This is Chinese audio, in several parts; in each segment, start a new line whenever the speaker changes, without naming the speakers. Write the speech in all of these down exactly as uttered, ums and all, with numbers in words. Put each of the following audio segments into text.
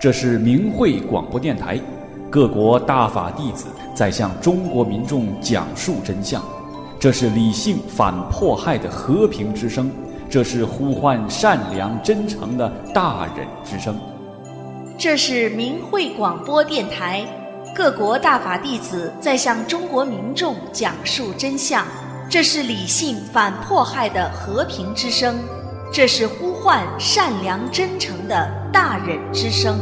这是明慧广播电台，各国大法弟子在向中国民众讲述真相。这是理性反迫害的和平之声，这是呼唤善良真诚的大忍之声。
这是明慧广播电台，各国大法弟子在向中国民众讲述真相。这是理性反迫害的和平之声，这是呼唤善良真诚的大忍之声。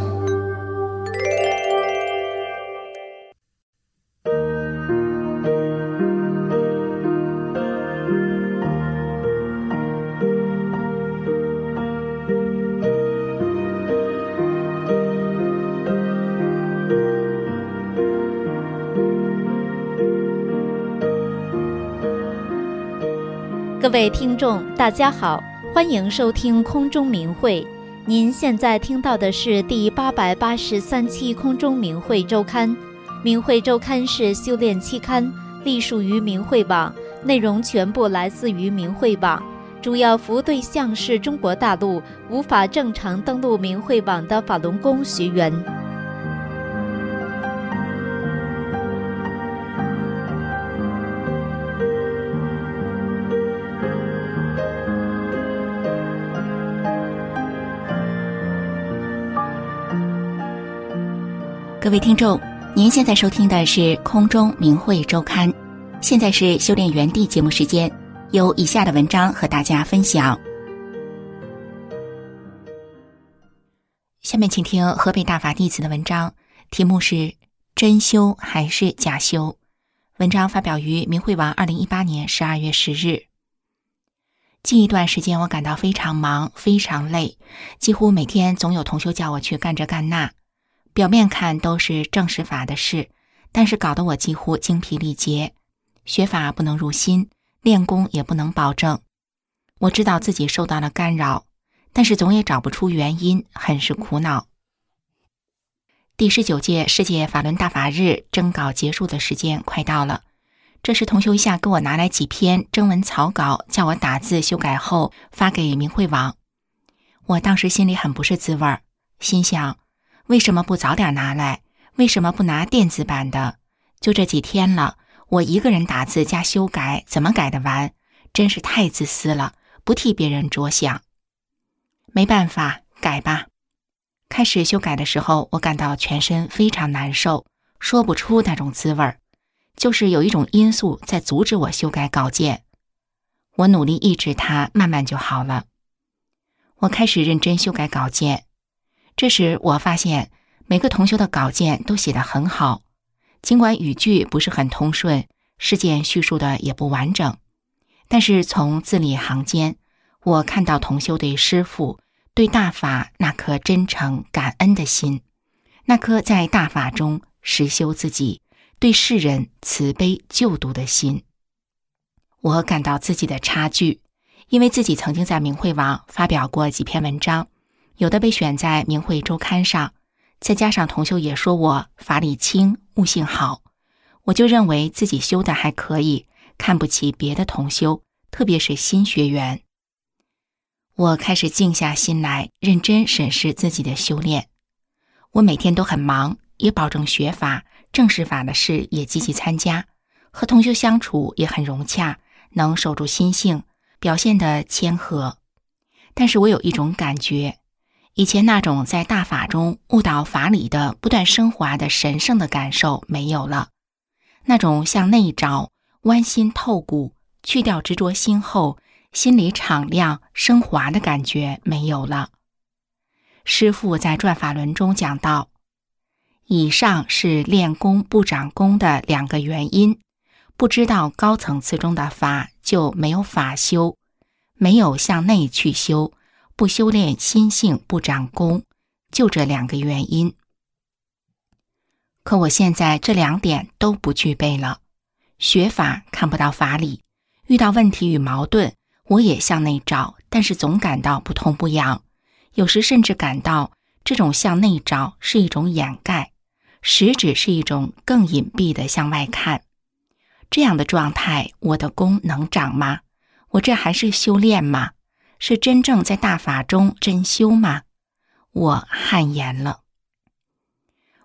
各位听众大家好，欢迎收听空中明慧。您现在听到的是第八百八十三期空中明慧周刊。明慧周刊是修炼期刊，隶属于明慧网，内容全部来自于明慧网，主要服务对象是中国大陆无法正常登录明慧网的法轮功学员。
各位听众，您现在收听的是空中明慧周刊，现在是修炼园地节目时间，有以下的文章和大家分享。下面请听河北大法弟子的文章，题目是真修还是假修，文章发表于明慧网二零一八年十二月十日。近一段时间我感到非常忙，非常累，几乎每天总有同修叫我去干这干那，表面看都是正实法的事，但是搞得我几乎精疲力竭，学法不能入心，练功也不能保证。我知道自己受到了干扰，但是总也找不出原因，很是苦恼。第十九届世界法轮大法日征稿结束的时间快到了，这时同修一下给我拿来几篇征文草稿，叫我打字修改后发给明慧网。我当时心里很不是滋味，心想为什么不早点拿来？为什么不拿电子版的？就这几天了，我一个人打字加修改，怎么改得完？真是太自私了，不替别人着想。没办法，改吧。开始修改的时候，我感到全身非常难受，说不出那种滋味，就是有一种因素在阻止我修改稿件。我努力抑制它，慢慢就好了。我开始认真修改稿件。这时我发现每个同修的稿件都写得很好，尽管语句不是很通顺，事件叙述的也不完整，但是从字里行间，我看到同修对师父、对大法那颗真诚感恩的心，那颗在大法中实修自己，对世人慈悲救度的心。我感到自己的差距，因为自己曾经在明慧网发表过几篇文章，有的被选在明慧周刊上，再加上同修也说我法理轻，悟性好，我就认为自己修的还可以，看不起别的同修，特别是新学员。我开始静下心来，认真审视自己的修炼。我每天都很忙，也保证学法、正式法的事也积极参加，和同修相处也很融洽，能守住心性，表现得谦和。但是我有一种感觉，以前那种在大法中悟到法理的不断升华的神圣的感受没有了，那种向内找、剜心透骨、去掉执着心后心里敞亮升华的感觉没有了。师父在转法轮中讲到，以上是练功不长功的两个原因，不知道高层次中的法就没有法修，没有向内去修，不修炼心性不长功，就这两个原因。可我现在这两点都不具备了，学法看不到法理，遇到问题与矛盾，我也向内找，但是总感到不痛不痒，有时甚至感到这种向内找是一种掩盖，实质是一种更隐蔽的向外看。这样的状态，我的功能长吗？我这还是修炼吗？是真正在大法中真修吗？我汗颜了。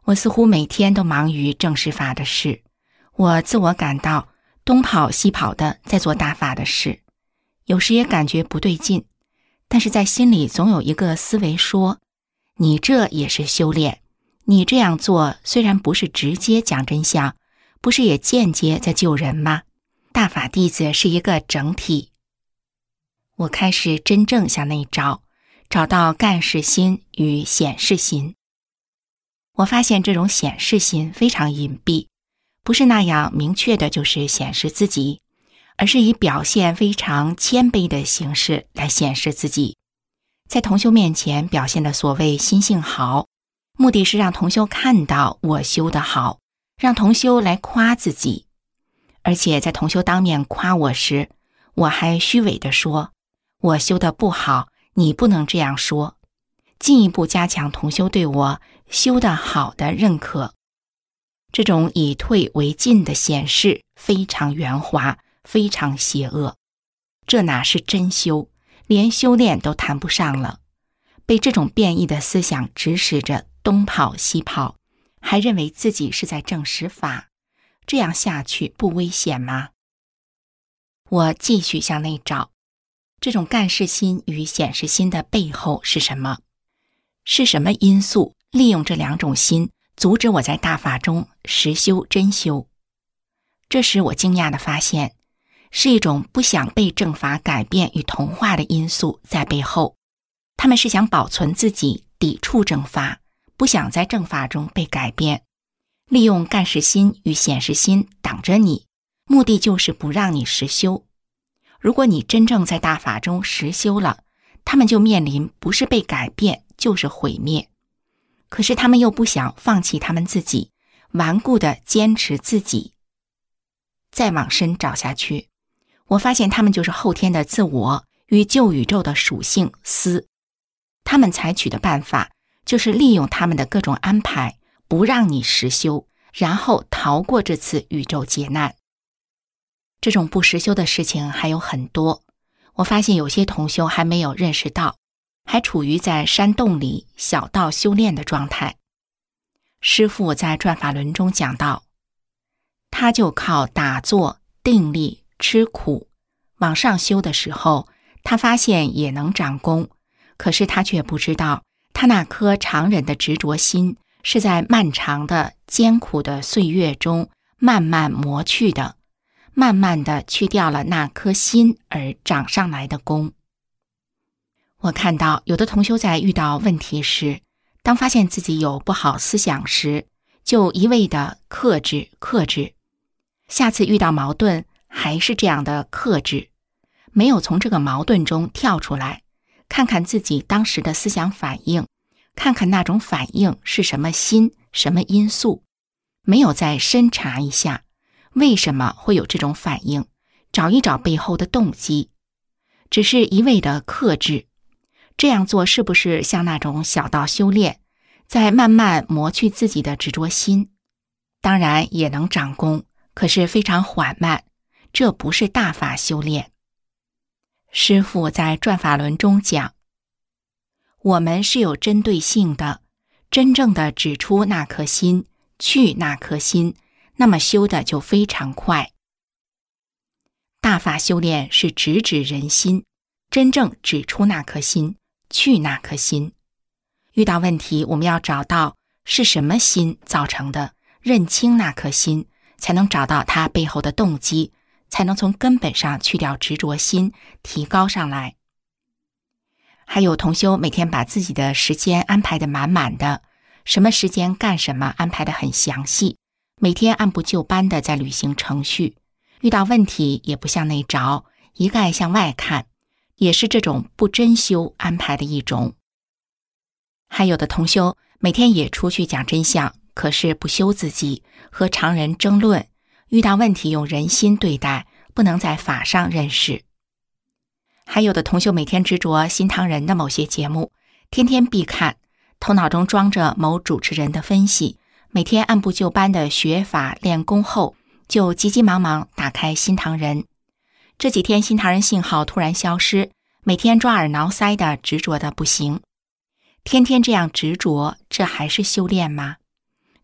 我似乎每天都忙于正实法的事，我自我感到东跑西跑的在做大法的事，有时也感觉不对劲，但是在心里总有一个思维说，你这也是修炼，你这样做虽然不是直接讲真相，不是也间接在救人吗？大法弟子是一个整体。我开始真正向内找，找到干事心与显示心。我发现这种显示心非常隐蔽，不是那样明确的就是显示自己，而是以表现非常谦卑的形式来显示自己。在同修面前表现的所谓心性好，目的是让同修看到我修得好，让同修来夸自己。而且在同修当面夸我时，我还虚伪地说，我修得不好，你不能这样说，进一步加强同修对我修得好的认可。这种以退为进的显示非常圆滑，非常邪恶，这哪是真修，连修炼都谈不上了。被这种变异的思想指使着东跑西跑，还认为自己是在证实法，这样下去不危险吗？我继续向内找，这种干事心与显示心的背后是什么？是什么因素利用这两种心阻止我在大法中实修真修？这时我惊讶地发现，是一种不想被正法改变与同化的因素在背后。他们是想保存自己，抵触正法，不想在正法中被改变，利用干事心与显示心挡着你，目的就是不让你实修。如果你真正在大法中实修了，他们就面临不是被改变就是毁灭。可是他们又不想放弃他们自己，顽固地坚持自己。再往深找下去，我发现他们就是后天的自我与旧宇宙的属性思。他们采取的办法就是利用他们的各种安排，不让你实修，然后逃过这次宇宙劫难。这种不实修的事情还有很多，我发现有些同修还没有认识到，还处于在山洞里小道修炼的状态。师父在转法轮中讲到，他就靠打坐、定力、吃苦往上修的时候，他发现也能长功，可是他却不知道，他那颗常人的执着心是在漫长的艰苦的岁月中慢慢磨去的，慢慢的去掉了那颗心而长上来的功。我看到有的同修在遇到问题时，当发现自己有不好思想时，就一味的克制克制，下次遇到矛盾还是这样的克制，没有从这个矛盾中跳出来，看看自己当时的思想反应，看看那种反应是什么心，什么因素，没有再深查一下为什么会有这种反应，找一找背后的动机，只是一味的克制。这样做是不是像那种小道修炼，在慢慢磨去自己的执着心？当然也能长功，可是非常缓慢，这不是大法修炼。师父在转法轮中讲，我们是有针对性的，真正的指出那颗心，去那颗心，那么修的就非常快。大法修炼是直指人心，真正指出那颗心，去那颗心。遇到问题，我们要找到是什么心造成的，认清那颗心，才能找到它背后的动机，才能从根本上去掉执着心，提高上来。还有同修每天把自己的时间安排得满满的，什么时间干什么安排得很详细，每天按部就班的在履行程序，遇到问题也不向内找，一概向外看，也是这种不真修安排的一种。还有的同修每天也出去讲真相，可是不修自己，和常人争论，遇到问题用人心对待，不能在法上认识。还有的同修每天执着新唐人的某些节目，天天必看，头脑中装着某主持人的分析，每天按部就班的学法练功后，就急急忙忙打开新唐人。这几天新唐人信号突然消失，每天抓耳挠腮的执着的不行。天天这样执着，这还是修炼吗？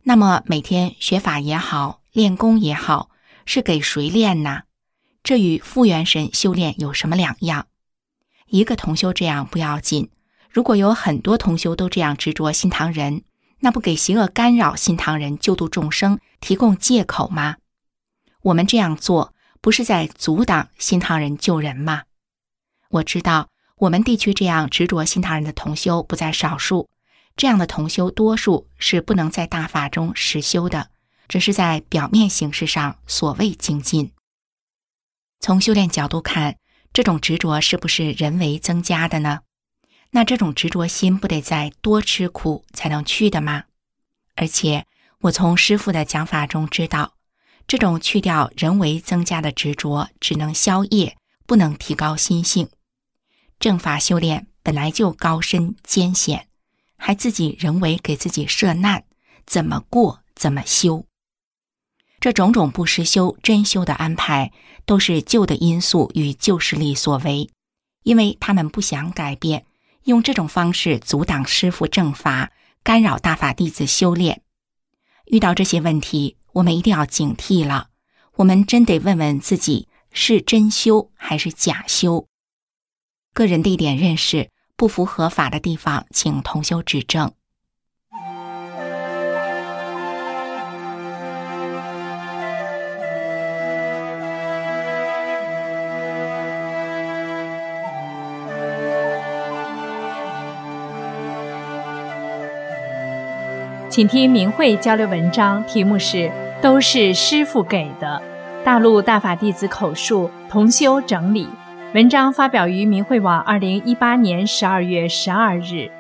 那么每天学法也好，练功也好，是给谁练呢？这与复元神修炼有什么两样？一个同修这样不要紧，如果有很多同修都这样执着心堂人，那不给邪恶干扰心堂人救度众生提供借口吗？我们这样做不是在阻挡心堂人救人吗？我知道我们地区这样执着心堂人的同修不在少数，这样的同修多数是不能在大法中实修的，只是在表面形式上所谓精进。从修炼角度看，这种执着是不是人为增加的呢？那这种执着心不得再多吃苦才能去的吗？而且我从师父的讲法中知道，这种去掉人为增加的执着只能消业，不能提高心性。正法修炼本来就高深艰险，还自己人为给自己设难，怎么过怎么修。这种种不实修真修的安排，都是旧的因素与旧势力所为，因为他们不想改变，用这种方式阻挡师父正法，干扰大法弟子修炼。遇到这些问题，我们一定要警惕了，我们真得问问自己，是真修还是假修。个人的一点认识不符合法的地方，请同修指正。
请听明慧交流文章，题目是都是师父给的，大陆大法弟子口述，同修整理。文章发表于明慧网二零一八年十二月十二日。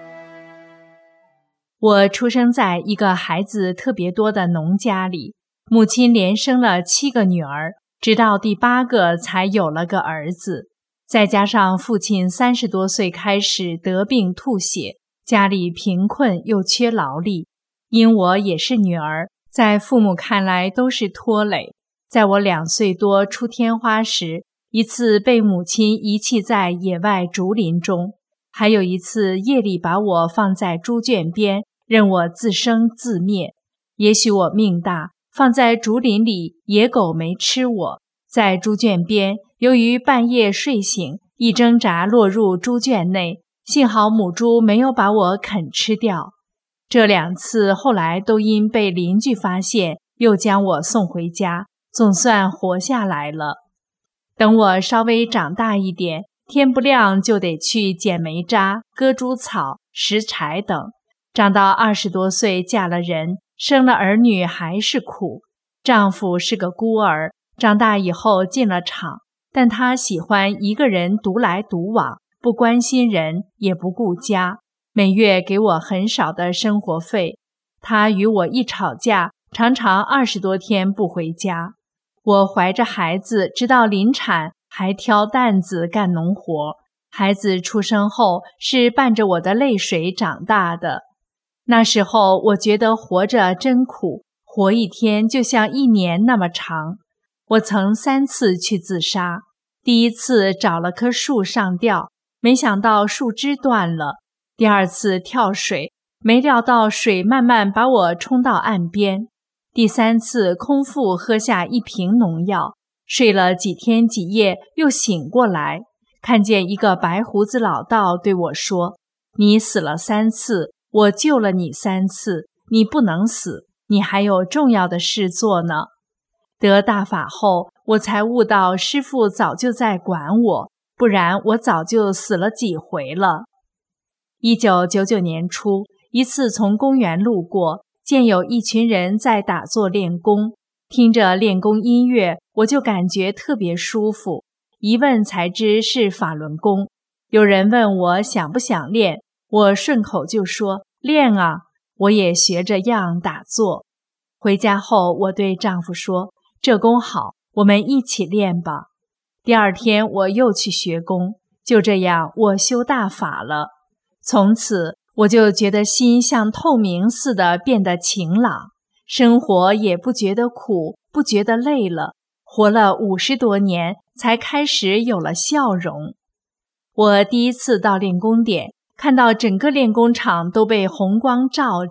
我出生在一个孩子特别多的农家里，母亲连生了七个女儿，直到第八个才有了个儿子。再加上父亲三十多岁开始得病吐血，家里贫困又缺劳力，因我也是女儿，在父母看来都是拖累。在我两岁多出天花时，一次被母亲遗弃在野外竹林中，还有一次夜里把我放在猪圈边，任我自生自灭。也许我命大，放在竹林里，野狗没吃我。在猪圈边，由于半夜睡醒，一挣扎落入猪圈内，幸好母猪没有把我啃吃掉。这两次后来都因被邻居发现，又将我送回家，总算活下来了。等我稍微长大一点，天不亮就得去捡煤渣、割猪草、拾柴等。长到二十多岁嫁了人，生了儿女还是苦。丈夫是个孤儿，长大以后进了厂，但他喜欢一个人独来独往，不关心人，也不顾家，每月给我很少的生活费。他与我一吵架，常常二十多天不回家。我怀着孩子直到临产，还挑担子干农活。孩子出生后是伴着我的泪水长大的。那时候我觉得活着真苦，活一天就像一年那么长。我曾三次去自杀，第一次找了棵树上吊，没想到树枝断了。第二次跳水，没料到水慢慢把我冲到岸边。第三次空腹喝下一瓶农药，睡了几天几夜又醒过来，看见一个白胡子老道对我说：你死了三次，我救了你三次，你不能死，你还有重要的事做呢。得大法后，我才悟到师父早就在管我，不然我早就死了几回了。一九九九年初，一次从公园路过，见有一群人在打坐练功，听着练功音乐，我就感觉特别舒服，一问才知是法轮功。有人问我想不想练，我顺口就说练啊，我也学着样打坐。回家后，我对丈夫说，这功好，我们一起练吧。第二天我又去学功，就这样我修大法了。从此我就觉得心像透明似的变得晴朗，生活也不觉得苦，不觉得累了，活了五十多年才开始有了笑容。我第一次到练功点，看到整个练功场都被红光照着，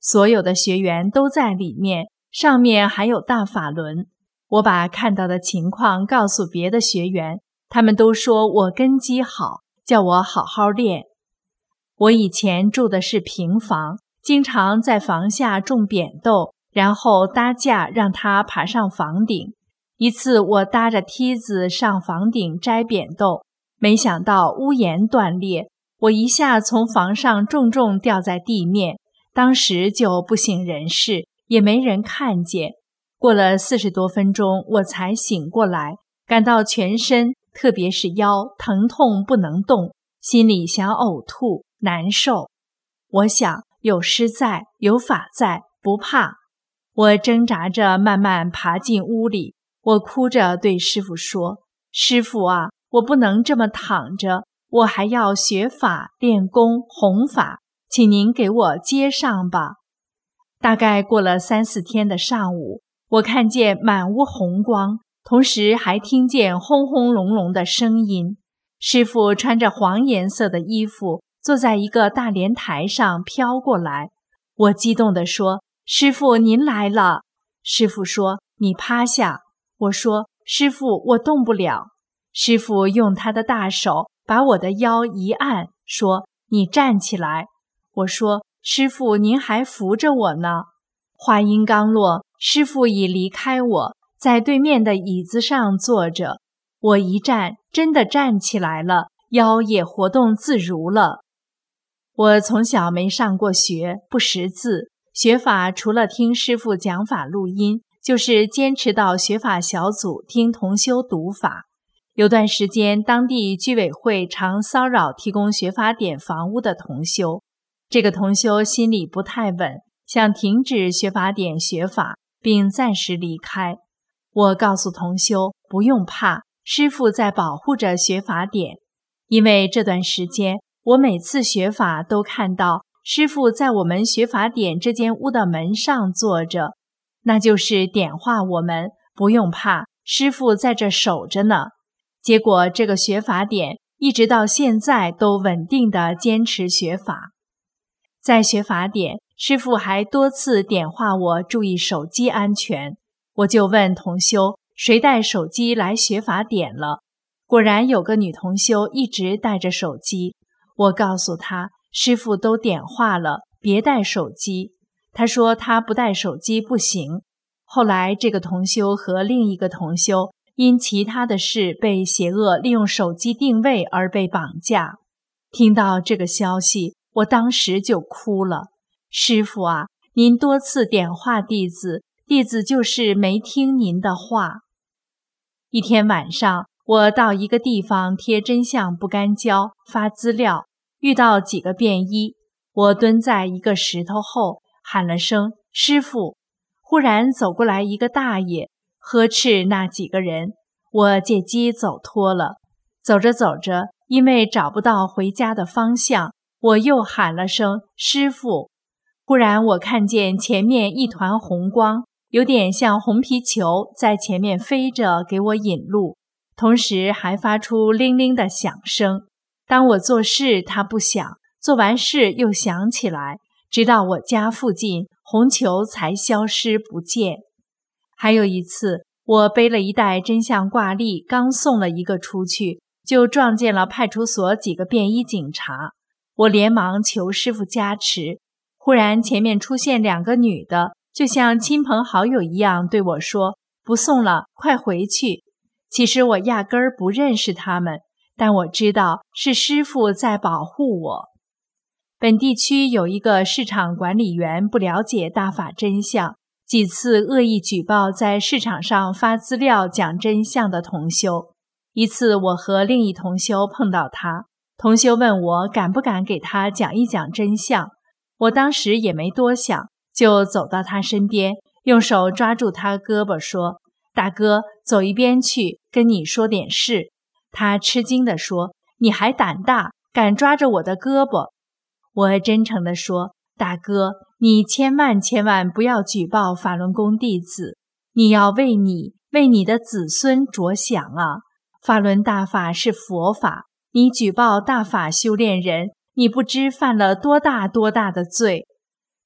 所有的学员都在里面，上面还有大法轮。我把看到的情况告诉别的学员，他们都说我根基好，叫我好好练。我以前住的是平房，经常在房下种扁豆，然后搭架让它爬上房顶。一次我搭着梯子上房顶摘扁豆，没想到屋檐断裂，我一下从房上重重掉在地面，当时就不省人事，也没人看见。过了四十多分钟，我才醒过来，感到全身，特别是腰疼痛不能动，心里想呕吐，难受。我想有师在，有法在，不怕。我挣扎着慢慢爬进屋里，我哭着对师父说：师父啊，我不能这么躺着，我还要学法、练功、弘法，请您给我接上吧。大概过了三四天的上午，我看见满屋红光，同时还听见轰轰隆隆的声音。师父穿着黄颜色的衣服，坐在一个大莲台上飘过来。我激动地说：师父您来了。师父说：你趴下。我说：师父我动不了。师父用他的大手把我的腰一按，说：你站起来。我说：师父您还扶着我呢。话音刚落，师父已离开我，在对面的椅子上坐着。我一站，真的站起来了，腰也活动自如了。我从小没上过学，不识字，学法除了听师父讲法录音，就是坚持到学法小组听同修读法。有段时间，当地居委会常骚扰提供学法点房屋的同修，这个同修心里不太稳，想停止学法点学法，并暂时离开。我告诉同修不用怕，师父在保护着学法点。因为这段时间，我每次学法都看到师父在我们学法点这间屋的门上坐着，那就是点化我们，不用怕，师父在这守着呢。结果这个学法点一直到现在都稳定地坚持学法。在学法点，师父还多次点化我注意手机安全。我就问同修，谁带手机来学法点了？果然有个女同修一直带着手机。我告诉她，师父都点化了，别带手机。她说她不带手机不行。后来这个同修和另一个同修因其他的事被邪恶利用手机定位而被绑架。听到这个消息，我当时就哭了。师父啊，您多次点化弟子，弟子就是没听您的话。一天晚上，我到一个地方贴真相不干胶发资料，遇到几个便衣。我蹲在一个石头后，喊了声师父。忽然走过来一个大爷，呵斥那几个人。我借机走脱了。走着走着，因为找不到回家的方向，我又喊了声师父。忽然我看见前面一团红光，有点像红皮球在前面飞着给我引路，同时还发出铃铃的响声。当我做事它不响，做完事又响起来，直到我家附近，红球才消失不见。还有一次，我背了一袋真相挂历，刚送了一个出去，就撞见了派出所几个便衣警察。我连忙求师父加持，忽然前面出现两个女的，就像亲朋好友一样对我说：不送了，快回去。其实我压根儿不认识他们，但我知道是师父在保护我。本地区有一个市场管理员不了解大法真相，几次恶意举报在市场上发资料讲真相的同修。一次我和另一同修碰到他，同修问我敢不敢给他讲一讲真相。我当时也没多想，就走到他身边，用手抓住他胳膊说：大哥，走一边去，跟你说点事。他吃惊地说：你还胆大，敢抓着我的胳膊。我真诚地说：大哥，你千万千万不要举报法轮功弟子，你要为你为你的子孙着想啊！法轮大法是佛法，你举报大法修炼人，你不知犯了多大多大的罪。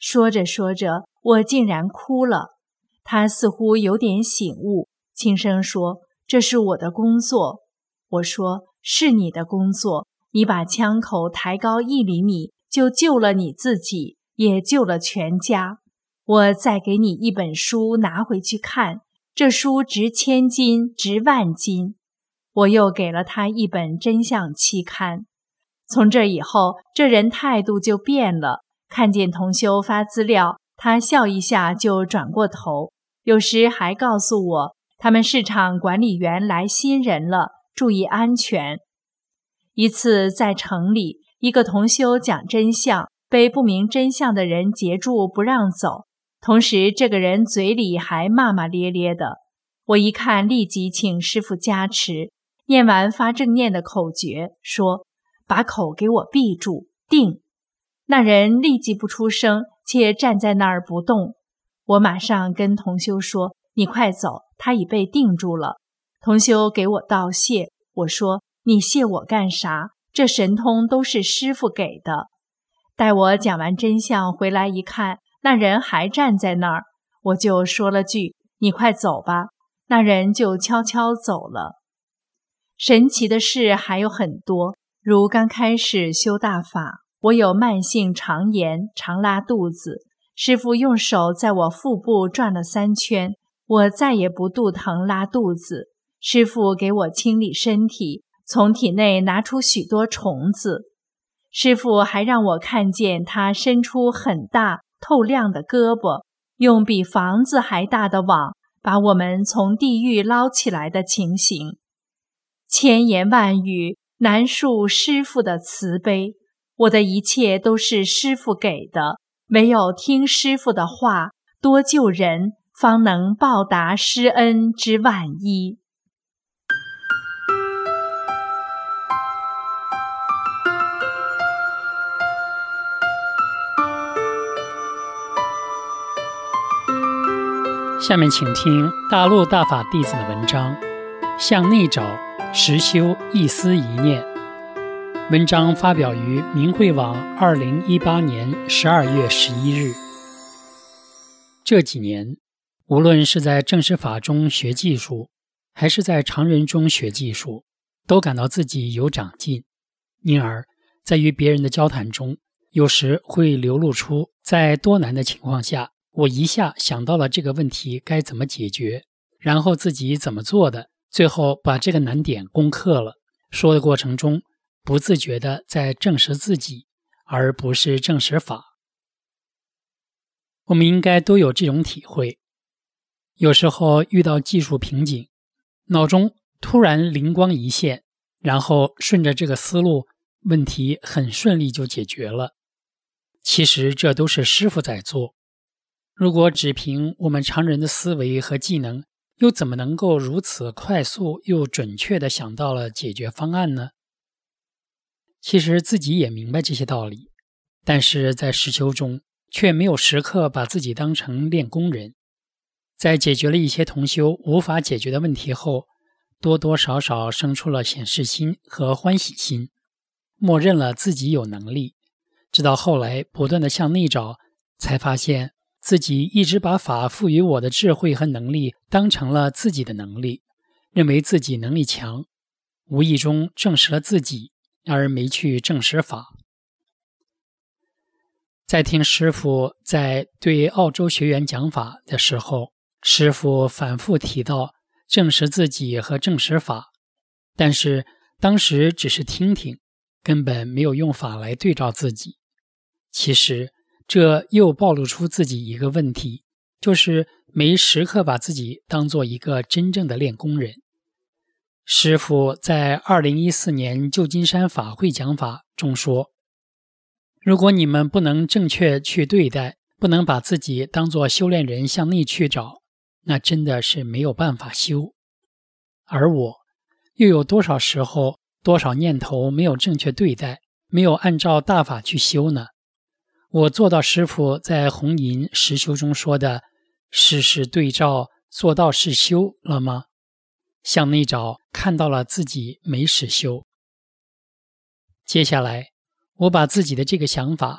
说着说着，我竟然哭了。他似乎有点醒悟，轻声说：“这是我的工作。”我说：“是你的工作，你把枪口抬高一厘米，就救了你自己，也救了全家。我再给你一本书拿回去看，这书值千金，值万金。”我又给了他一本真相期刊。从这以后，这人态度就变了，看见同修发资料，他笑一下就转过头，有时还告诉我，他们市场管理员来新人了，注意安全。一次在城里，一个同修讲真相，被不明真相的人截住不让走，同时这个人嘴里还骂骂咧咧的。我一看，立即请师父加持，念完发正念的口诀，说：“把口给我闭住，定。”那人立即不出声，且站在那儿不动。我马上跟同修说：“你快走，他已被定住了。”同修给我道谢，我说：“你谢我干啥？这神通都是师父给的。”待我讲完真相回来一看，那人还站在那儿，我就说了句：“你快走吧。”那人就悄悄走了。神奇的事还有很多，如刚开始修大法，我有慢性肠炎，常拉肚子，师父用手在我腹部转了三圈，我再也不肚疼拉肚子。师父给我清理身体，从体内拿出许多虫子。师父还让我看见他伸出很大透亮的胳膊，用比房子还大的网把我们从地狱捞起来的情形。千言万语难述师父的慈悲，我的一切都是师父给的，唯有听师父的话，多救人，方能报答师恩之万一。
下面请听大陆大法弟子的文章，向内找，实修一丝一念。文章发表于明慧网二零一八年十二月十一日。这几年，无论是在正式法中学技术，还是在常人中学技术，都感到自己有长进，因而在与别人的交谈中，有时会流露出在多难的情况下，我一下想到了这个问题该怎么解决，然后自己怎么做的，最后把这个难点攻克了。说的过程中，不自觉地在证实自己，而不是证实法。我们应该都有这种体会。有时候遇到技术瓶颈，脑中突然灵光一现，然后顺着这个思路，问题很顺利就解决了。其实这都是师父在做。如果只凭我们常人的思维和技能，又怎么能够如此快速又准确地想到了解决方案呢？其实自己也明白这些道理，但是在实修中却没有时刻把自己当成练功人。在解决了一些同修无法解决的问题后，多多少少生出了显示心和欢喜心，默认了自己有能力，直到后来不断地向内找，才发现自己一直把法赋予我的智慧和能力当成了自己的能力，认为自己能力强，无意中证实了自己，而没去证实法。在听师父在对澳洲学员讲法的时候，师父反复提到证实自己和证实法，但是当时只是听听，根本没有用法来对照自己。其实这又暴露出自己一个问题，就是没时刻把自己当做一个真正的练功人。师父在二零一四年旧金山法会讲法中说，如果你们不能正确去对待，不能把自己当作修炼人向内去找，那真的是没有办法修。而我又有多少时候，多少念头没有正确对待，没有按照大法去修呢？我做到师父在红银实修中说的事事对照，做到是修了吗？向内找，看到了自己没实修。接下来我把自己的这个想法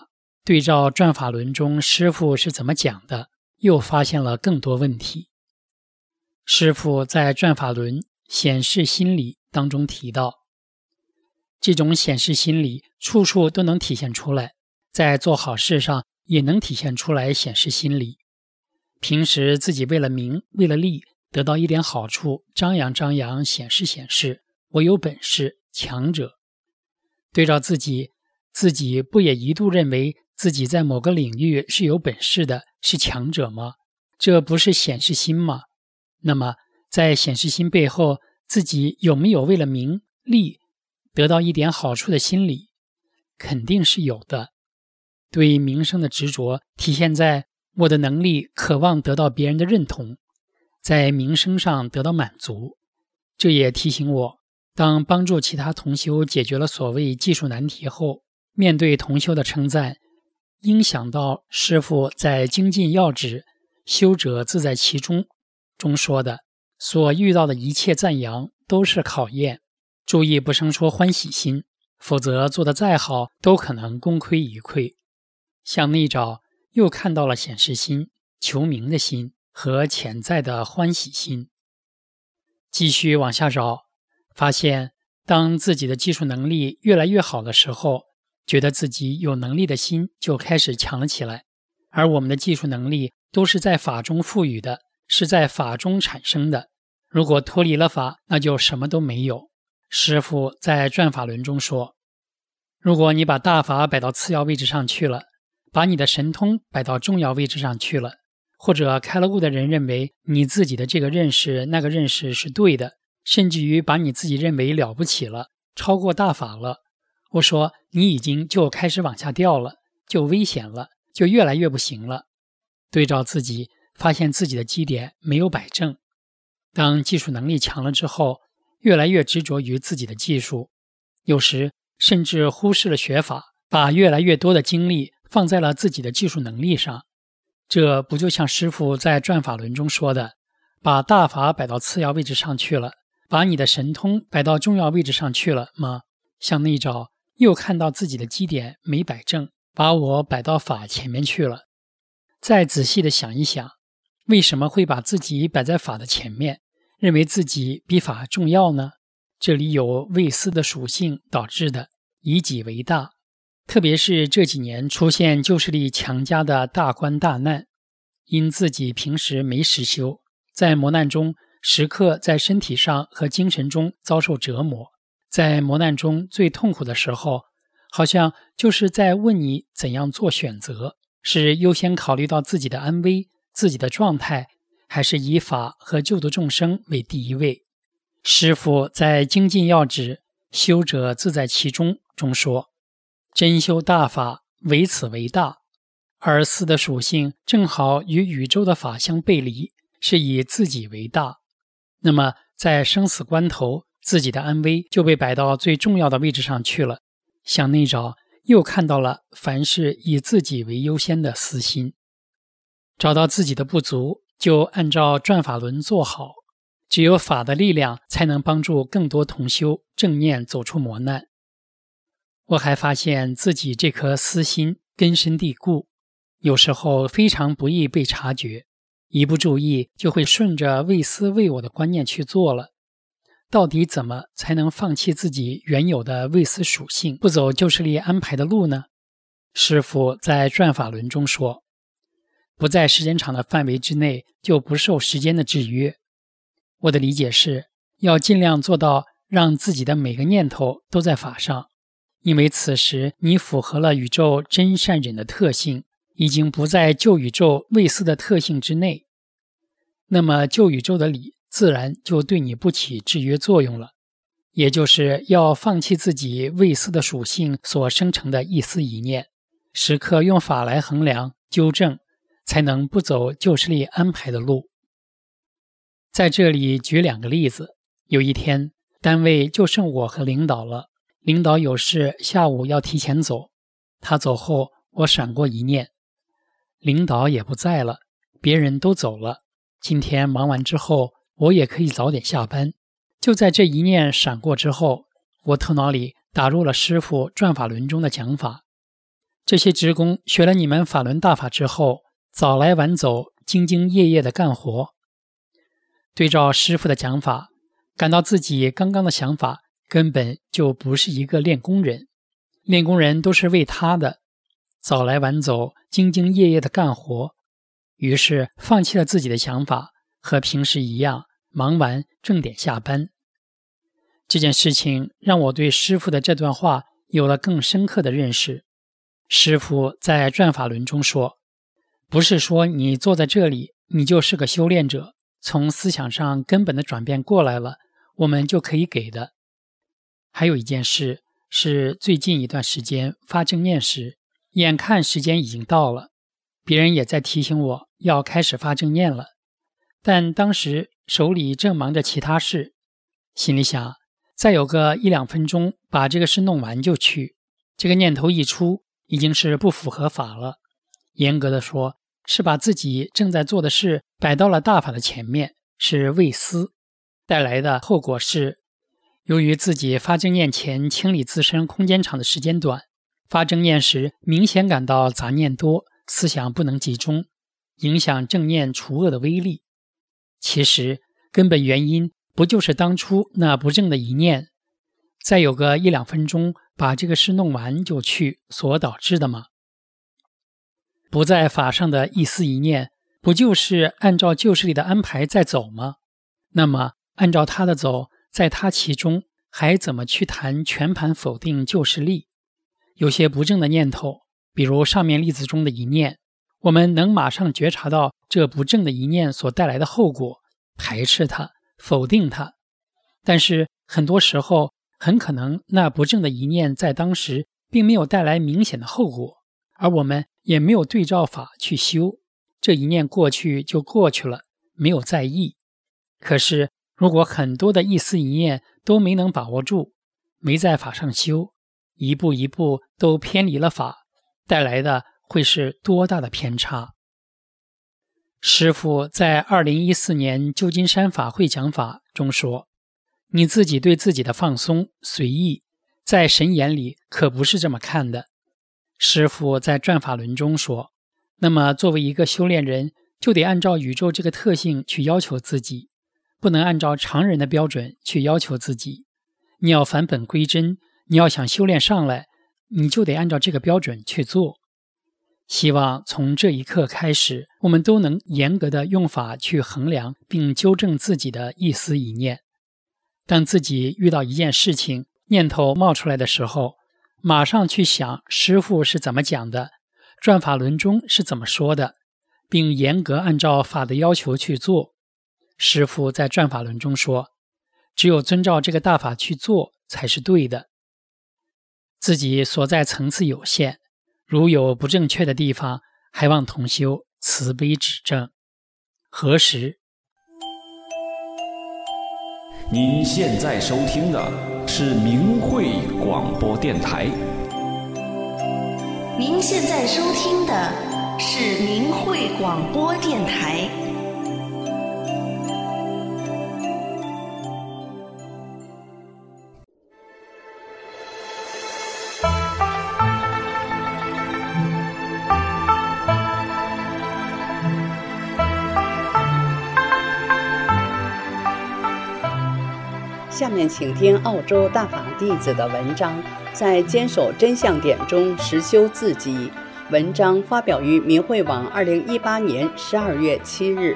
对照转法轮中师父是怎么讲的，又发现了更多问题。师父在转法轮显示心理当中提到，这种显示心理处处都能体现出来，在做好事上也能体现出来显示心理。平时自己为了名为了利得到一点好处，张扬张扬，显示显示，我有本事，强者。对照自己，自己不也一度认为自己在某个领域是有本事的，是强者吗？这不是显示心吗？那么在显示心背后，自己有没有为了名利得到一点好处的心理？肯定是有的。对名声的执着体现在我的能力渴望得到别人的认同，在名声上得到满足。这也提醒我，当帮助其他同修解决了所谓技术难题后，面对同修的称赞，应想到师父在精进要旨修者自在其中中说的，所遇到的一切赞扬都是考验，注意不生出欢喜心，否则做得再好都可能功亏一篑。向内找，又看到了显示心、求名的心和潜在的欢喜心。继续往下找，发现当自己的技术能力越来越好的时候，觉得自己有能力的心就开始强了起来。而我们的技术能力都是在法中赋予的，是在法中产生的，如果脱离了法，那就什么都没有。师父在转法轮中说，如果你把大法摆到次要位置上去了，把你的神通摆到重要位置上去了，或者开了悟的人认为你自己的这个认识那个认识是对的，甚至于把你自己认为了不起了，超过大法了，我说你已经就开始往下掉了，就危险了，就越来越不行了。对照自己，发现自己的基点没有摆正。当技术能力强了之后，越来越执着于自己的技术，有时甚至忽视了学法，把越来越多的精力放在了自己的技术能力上。这不就像师父在转法轮中说的，把大法摆到次要位置上去了，把你的神通摆到重要位置上去了吗？向内找，又看到自己的基点没摆正，把我摆到法前面去了。再仔细的想一想，为什么会把自己摆在法的前面，认为自己比法重要呢？这里有畏私的属性导致的，以己为大。特别是这几年出现旧势力强加的大关大难，因自己平时没实修，在磨难中时刻在身体上和精神中遭受折磨。在磨难中最痛苦的时候，好像就是在问你怎样做选择，是优先考虑到自己的安危、自己的状态，还是以法和救度众生为第一位。师父在精进要旨修者自在其中中说，真修大法唯此为大，而私的属性正好与宇宙的法相背离，是以自己为大。那么在生死关头，自己的安危就被摆到最重要的位置上去了。向内找，又看到了凡事以自己为优先的私心。找到自己的不足，就按照转法轮做好。只有法的力量才能帮助更多同修正念走出磨难。我还发现自己这颗私心根深蒂固，有时候非常不易被察觉，一不注意就会顺着为私为我的观念去做了。到底怎么才能放弃自己原有的为私属性，不走旧势力安排的路呢？师父在转法轮中说，不在时间长的范围之内，就不受时间的制约。我的理解是，要尽量做到让自己的每个念头都在法上，因为此时你符合了宇宙真善忍的特性，已经不在旧宇宙为私的特性之内。那么旧宇宙的理自然就对你不起制约作用了，也就是要放弃自己为私的属性所生成的一丝一念，时刻用法来衡量纠正，才能不走旧势力安排的路。在这里举两个例子，有一天单位就剩我和领导了，领导有事下午要提前走，他走后我闪过一念，领导也不在了，别人都走了，今天忙完之后我也可以早点下班。就在这一念闪过之后，我头脑里打入了师父转法轮中的讲法， 这些职工学了你们法轮大法之后，早来晚走，兢兢业业的干活。对照师父的讲法，感到自己刚刚的想法根本就不是一个练功人，练功人都是为他的，早来晚走，兢兢业业的干活，于是放弃了自己的想法，和平时一样，忙完正点下班。这件事情让我对师父的这段话有了更深刻的认识。师父在转法轮中说，不是说你坐在这里，你就是个修炼者，从思想上根本的转变过来了，我们就可以给的。还有一件事是最近一段时间发正念时，眼看时间已经到了，别人也在提醒我要开始发正念了，但当时手里正忙着其他事，心里想再有个一两分钟把这个事弄完就去，这个念头一出已经是不符合法了，严格的说是把自己正在做的事摆到了大法的前面，是为私，带来的后果是，由于自己发正念前清理自身空间场的时间短，发正念时明显感到杂念多，思想不能集中，影响正念除恶的威力。其实根本原因不就是当初那不正的一念，再有个一两分钟把这个事弄完就去所导致的吗？不在法上的一丝一念，不就是按照旧事里的安排在走吗？那么按照他的走，在他其中还怎么去谈全盘否定旧事力？有些不正的念头，比如上面例子中的一念，我们能马上觉察到这不正的一念所带来的后果，排斥它，否定它。但是很多时候很可能那不正的一念在当时并没有带来明显的后果，而我们也没有对照法去修，这一念过去就过去了，没有在意。可是如果很多的一丝一念都没能把握住，没在法上修，一步一步都偏离了法，带来的会是多大的偏差。师父在二零一四年旧金山法会讲法中说，你自己对自己的放松随意，在神眼里可不是这么看的。师父在转法轮中说，那么作为一个修炼人，就得按照宇宙这个特性去要求自己，不能按照常人的标准去要求自己。你要返本归真，你要想修炼上来，你就得按照这个标准去做。希望从这一刻开始，我们都能严格的用法去衡量并纠正自己的一丝一念。当自己遇到一件事情，念头冒出来的时候，马上去想师父是怎么讲的，转法轮中是怎么说的，并严格按照法的要求去做。师父在转法轮中说，只有遵照这个大法去做才是对的。自己所在层次有限，如有不正确的地方，还望同修慈悲指正。何时？
您现在收听的是明慧广播电台。
您现在收听的是明慧广播电台。
下面请听澳洲大法弟子的文章，在坚守真相点中实修自己。文章发表于明慧网二零一八年十二月七日。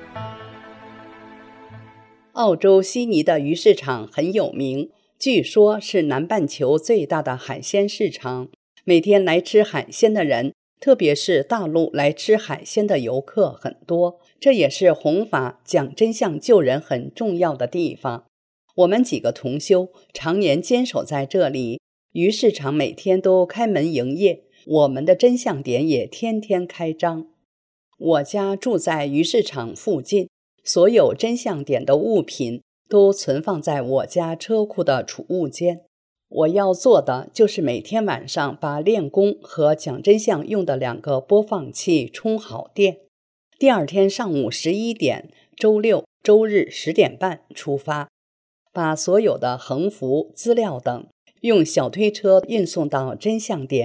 澳洲悉尼的鱼市场很有名，据说是南半球最大的海鲜市场。每天来吃海鲜的人，特别是大陆来吃海鲜的游客很多，这也是弘法讲真相救人很重要的地方。我们几个同修常年坚守在这里，鱼市场每天都开门营业，我们的真相点也天天开张。我家住在鱼市场附近，所有真相点的物品都存放在我家车库的储物间。我要做的就是每天晚上把练功和讲真相用的两个播放器充好电，第二天上午十一点，周六、周日十点半出发，把所有的横幅、资料等用小推车运送到真相点，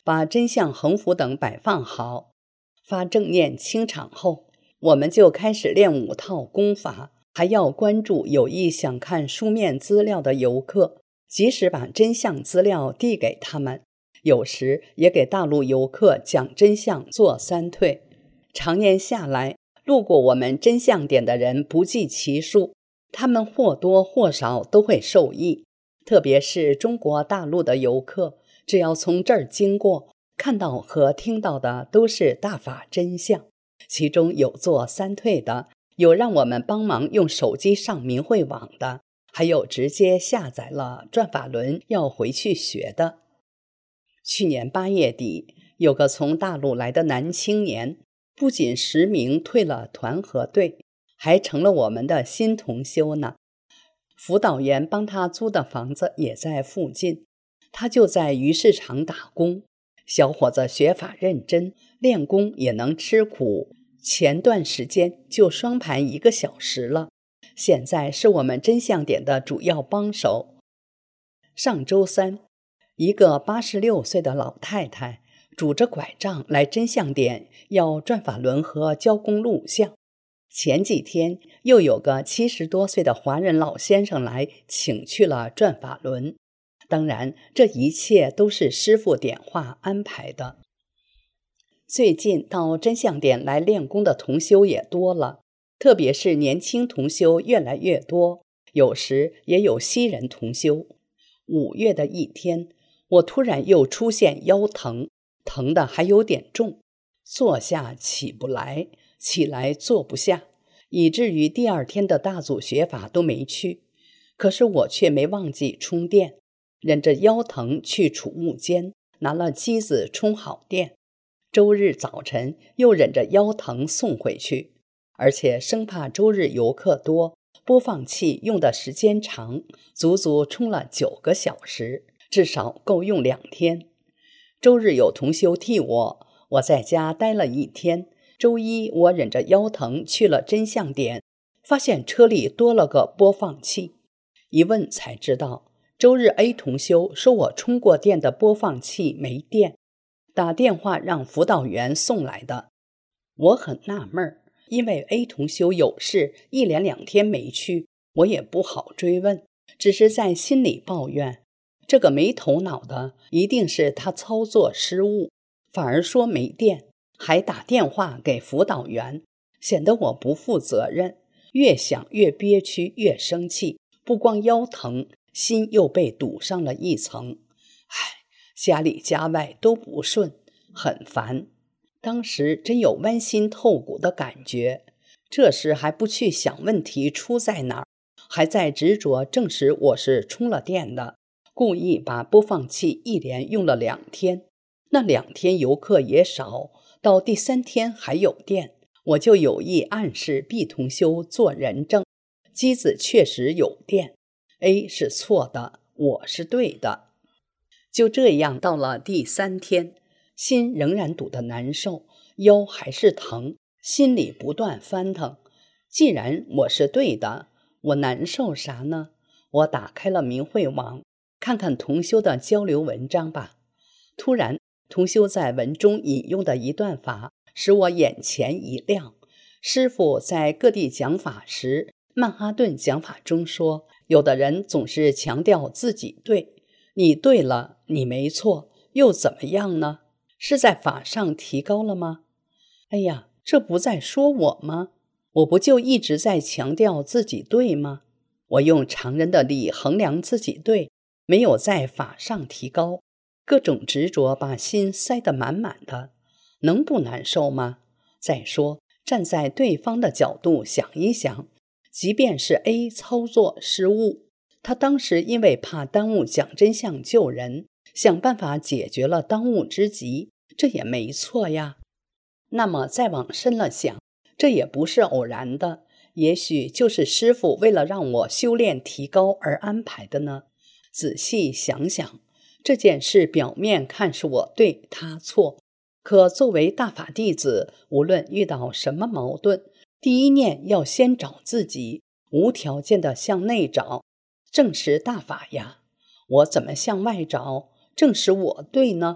把真相横幅等摆放好，发正念清场后，我们就开始练五套功法，还要关注有意想看书面资料的游客，及时把真相资料递给他们，有时也给大陆游客讲真相做三退。常年下来，路过我们真相点的人不计其数，他们或多或少都会受益。特别是中国大陆的游客，只要从这儿经过，看到和听到的都是大法真相，其中有做三退的，有让我们帮忙用手机上明慧网的，还有直接下载了转法轮要回去学的。去年八月底，有个从大陆来的男青年，不仅实名退了团和队，还成了我们的新同修呢。辅导员帮他租的房子也在附近，他就在鱼市场打工。小伙子学法认真，练功也能吃苦，前段时间就双盘一个小时了，现在是我们真相点的主要帮手。上周三，一个八十六岁的老太太拄着拐杖来真相点要转法轮和交功录像。前几天又有个七十多岁的华人老先生来请去了转法轮，当然这一切都是师父点化安排的。最近到真相点来练功的同修也多了，特别是年轻同修越来越多，有时也有西人同修。五月的一天，我突然又出现腰疼，疼的还有点重，坐下起不来，起来坐不下，以至于第二天的大组学法都没去。可是我却没忘记充电，忍着腰疼去储物间拿了机子充好电。周日早晨又忍着腰疼送回去，而且生怕周日游客多，播放器用的时间长，足足充了九个小时，至少够用两天。周日有同修替我，我在家待了一天。周一我忍着腰疼去了真相点，发现车里多了个播放器，一问才知道，周日 A 同修说我充过电的播放器没电，打电话让辅导员送来的。我很纳闷，因为 A 同修有事一连两天没去，我也不好追问，只是在心里抱怨，这个没头脑的一定是他操作失误，反而说没电，还打电话给辅导员，显得我不负责任。越想越憋屈，越生气，不光腰疼，心又被堵上了一层。唉，家里家外都不顺，很烦。当时真有剜心透骨的感觉，这时还不去想问题出在哪儿，还在执着证实我是充了电的，故意把播放器一连用了两天。那两天游客也少，到第三天还有电，我就有意暗示 B 同修做人证，机子确实有电， A 是错的，我是对的。就这样到了第三天，心仍然堵得难受，腰还是疼，心里不断翻腾。既然我是对的，我难受啥呢？我打开了明慧网，看看同修的交流文章吧。突然同修在文中引用的一段法使我眼前一亮。师父在各地讲法时，曼哈顿讲法中说，有的人总是强调自己对，你对了，你没错，又怎么样呢？是在法上提高了吗？哎呀，这不在说我吗？我不就一直在强调自己对吗？我用常人的理衡量自己对，没有在法上提高，各种执着把心塞得满满的，能不难受吗？再说，站在对方的角度想一想，即便是 A 操作失误，他当时因为怕耽误讲真相救人，想办法解决了当务之急，这也没错呀。那么再往深了想，这也不是偶然的，也许就是师父为了让我修炼提高而安排的呢。仔细想想，这件事表面看是我对他错，可作为大法弟子，无论遇到什么矛盾，第一念要先找自己，无条件的向内找，证实大法呀。我怎么向外找，证实我对呢？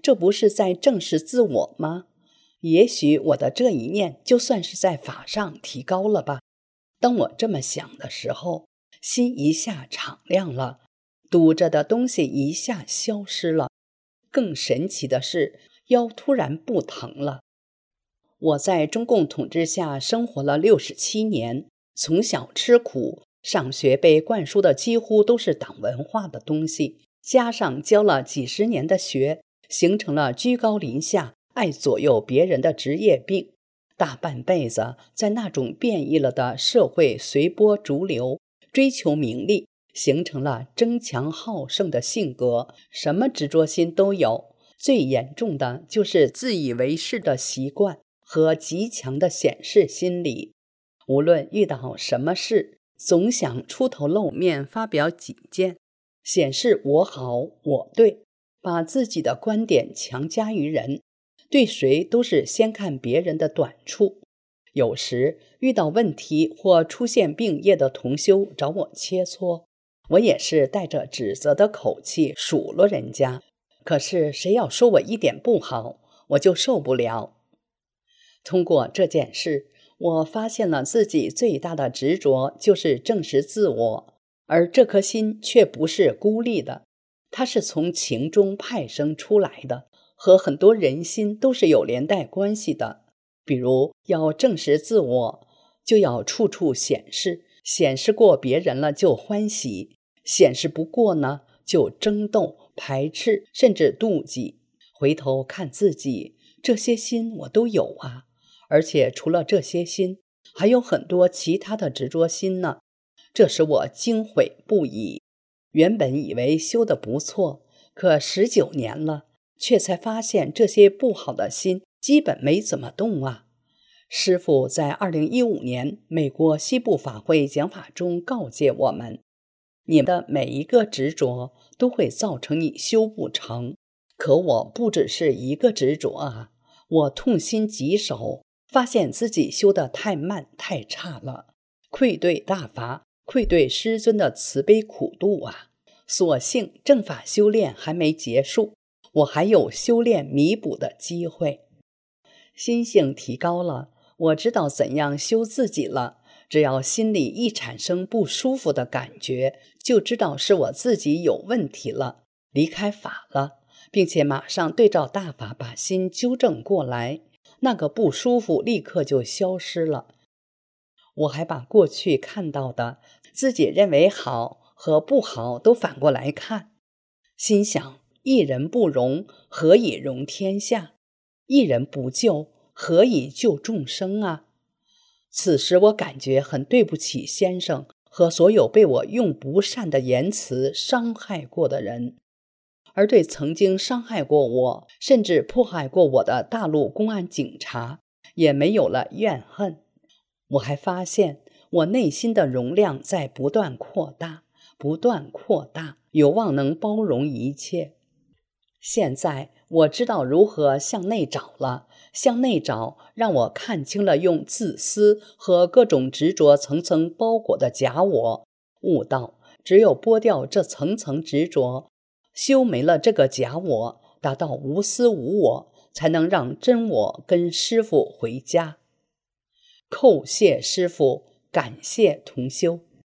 这不是在正视自我吗？也许我的这一念就算是在法上提高了吧。当我这么想的时候，心一下敞亮了，堵着的东西一下消失了。更神奇的是，腰突然不疼了。我在中共统治下生活了六十七年，从小吃苦，上学被灌输的几乎都是党文化的东西，加上教了几十年的学，形成了居高临下、爱左右别人的职业病。大半辈子在那种变异了的社会随波逐流，追求名利，形成了争强好胜的性格，什么执着心都有。最严重的就是自以为是的习惯和极强的显示心理。无论遇到什么事，总想出头露面发表己见，显示我好我对，把自己的观点强加于人，对谁都是先看别人的短处。有时遇到问题或出现病业的同修找我切磋，我也是带着指责的口气数落人家，可是谁要说我一点不好，我就受不了。通过这件事，我发现了自己最大的执着就是正视自我，而这颗心却不是孤立的，它是从情中派生出来的，和很多人心都是有连带关系的。比如要正视自我，就要处处显示，显示过别人了就欢喜，显示不过呢就争斗、排斥，甚至妒忌。回头看自己，这些心我都有啊，而且除了这些心，还有很多其他的执着心呢，这使我惊悔不已。原本以为修得不错，可十九年了，却才发现这些不好的心基本没怎么动啊。师父在二零一五年美国西部法会讲法中告诫我们，你们的每一个执着都会造成你修不成。可我不只是一个执着啊，我痛心疾首，发现自己修得太慢太差了，愧对大法，愧对师尊的慈悲苦度啊。所幸正法修炼还没结束，我还有修炼弥补的机会。心性提高了，我知道怎样修自己了。只要心里一产生不舒服的感觉，就知道是我自己有问题了，离开法了，并且马上对照大法把心纠正过来，那个不舒服立刻就消失了。我还把过去看到的自己认为好和不好都反过来看，心想一人不容，何以容天下？一人不救，何以救众生啊？此时我感觉很对不起先生和所有被我用不善的言辞伤害过的人，而对曾经伤害过我甚至迫害过我的大陆公安警察也没有了怨恨。我还发现我内心的容量在不断扩大，不断扩大，有望能包容一切。现在我知道如何向内找了，向内找让我看清了用自私和各种执着层层包裹的假我，悟到只有剥掉这层层执着，修没了这个假我，达到无私无我，才能让真我跟师父回家。叩谢师父，感谢同修。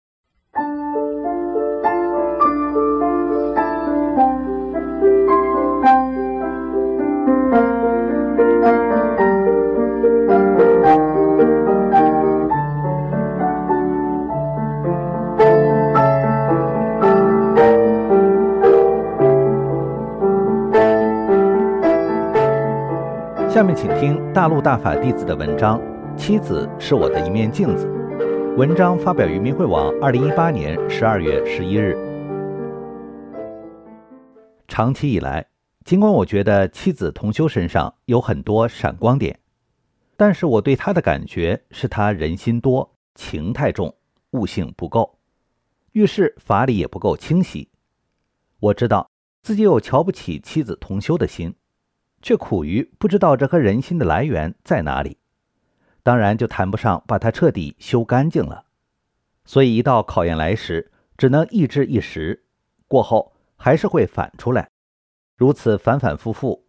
下面请听大陆大法弟子的文章《妻子是我的一面镜子》。文章发表于明慧网二零一八年十二月十一日。长期以来，尽管我觉得妻子同修身上有很多闪光点，但是我对他的感觉是他人心多，情太重，悟性不够，遇事法理也不够清晰。我知道自己有瞧不起妻子同修的心，却苦于不知道这颗人心的来源在哪里，当然就谈不上把它彻底修干净了。所以一到考验来时，只能抑制一时，过后还是会反出来，如此反反复复，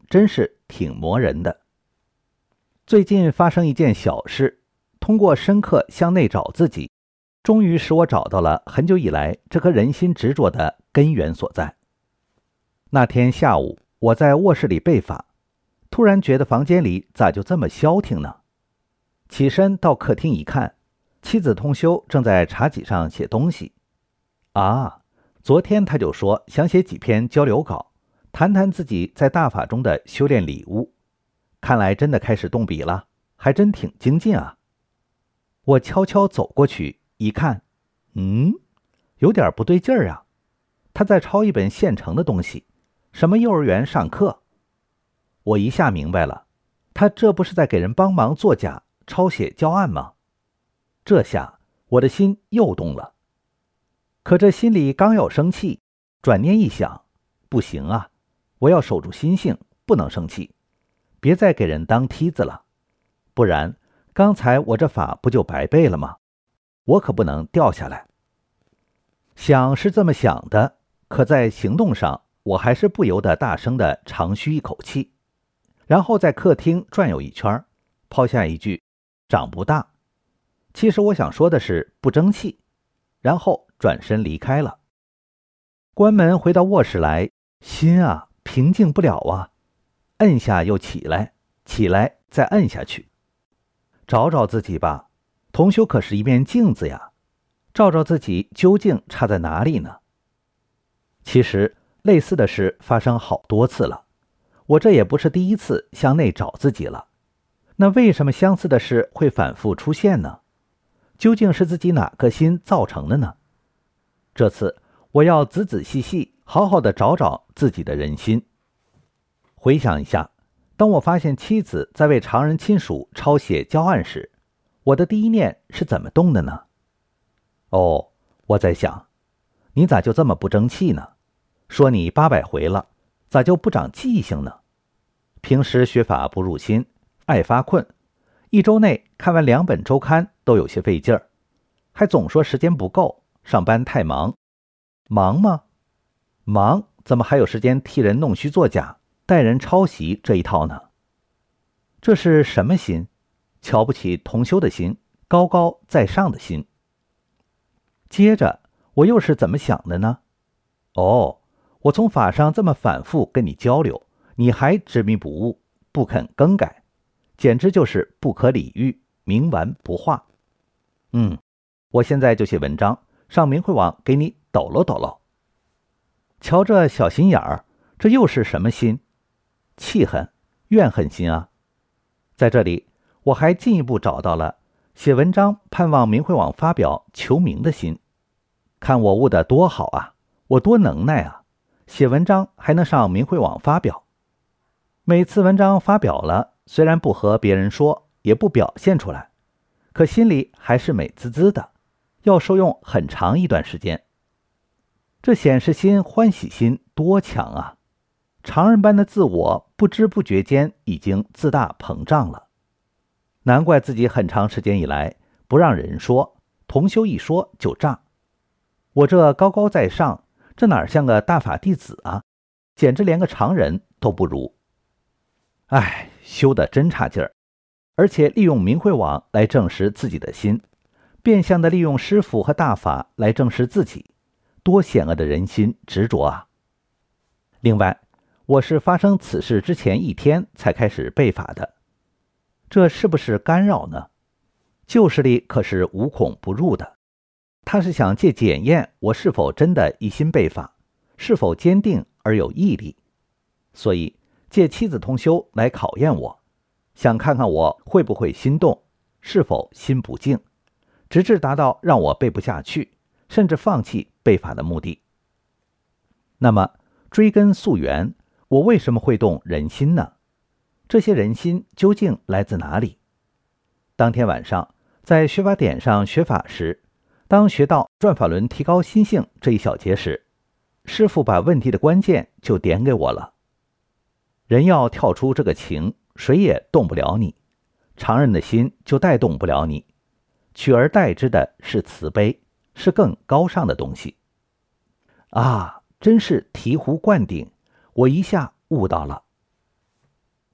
真是挺磨人的。最近发生一件小事，通过深刻向内找自己，终于使我找到了很久以来这颗人心执着的根源所在。那天下午，我在卧室里背法，突然觉得房间里咋就这么消停呢？起身到客厅一看，妻子通修正在茶几上写东西。啊，昨天他就说想写几篇交流稿，谈谈自己在大法中的修炼礼物，看来真的开始动笔了，还真挺精进啊。我悄悄走过去一看，嗯，有点不对劲儿啊。他在抄一本现成的东西，什么幼儿园上课。我一下明白了，他这不是在给人帮忙作假抄写教案吗？这下我的心又动了。可这心里刚要生气，转念一想，不行啊，我要守住心性，不能生气，别再给人当梯子了，不然刚才我这法不就白背了吗？我可不能掉下来。想是这么想的，可在行动上我还是不由得大声地长吁一口气，然后在客厅转悠一圈，抛下一句长不大。其实我想说的是不争气，然后转身离开了。关门回到卧室来，心啊平静不了啊，摁下又起来，起来再摁下去。找找自己吧，同修可是一面镜子呀，照照自己究竟差在哪里呢？其实类似的事发生好多次了，我这也不是第一次向内找自己了。那为什么相似的事会反复出现呢？究竟是自己哪颗心造成的呢？这次我要仔仔细细好好的找找自己的人心。回想一下，当我发现妻子在为常人亲属抄写教案时，我的第一念是怎么动的呢？哦，我在想，你咋就这么不争气呢？说你八百回了，咋就不长记性呢？平时学法不入心，爱发困，一周内看完两本周刊都有些费劲儿，还总说时间不够，上班太忙。忙吗？忙怎么还有时间替人弄虚作假，带人抄袭这一套呢？这是什么心？瞧不起同修的心，高高在上的心。接着我又是怎么想的呢？哦，我从法上这么反复跟你交流，你还执迷不悟，不肯更改，简直就是不可理喻，冥顽不化。嗯，我现在就写文章，上明慧网给你抖搂抖搂。瞧这小心眼儿，这又是什么心？气恨、怨恨心啊！在这里，我还进一步找到了写文章盼望明慧网发表求名的心。看我悟得多好啊，我多能耐啊！写文章还能上明慧网发表。每次文章发表了，虽然不和别人说，也不表现出来，可心里还是美滋滋的，要受用很长一段时间。这显示心、欢喜心多强啊！常人般的自我不知不觉间已经自大膨胀了。难怪自己很长时间以来不让人说，同修一说就炸。我这高高在上，这哪像个大法弟子啊，简直连个常人都不如。唉，修得真差劲儿，而且利用明慧网来证实自己的心，变相的利用师父和大法来证实自己，多险恶的人心执着啊！另外，我是发生此事之前一天才开始背法的，这是不是干扰呢？旧势力可是无孔不入的，他是想借检验我是否真的一心背法，是否坚定而有毅力，所以借妻子同修来考验我，想看看我会不会心动，是否心不静，直至达到让我背不下去，甚至放弃背法的目的。那么追根溯源，我为什么会动人心呢？这些人心究竟来自哪里？当天晚上在学法点上学法时，当学到转法轮提高心性这一小节时，师父把问题的关键就点给我了。人要跳出这个情，谁也动不了你，常人的心就带动不了你，取而代之的是慈悲，是更高尚的东西。啊，真是醍醐灌顶，我一下悟到了。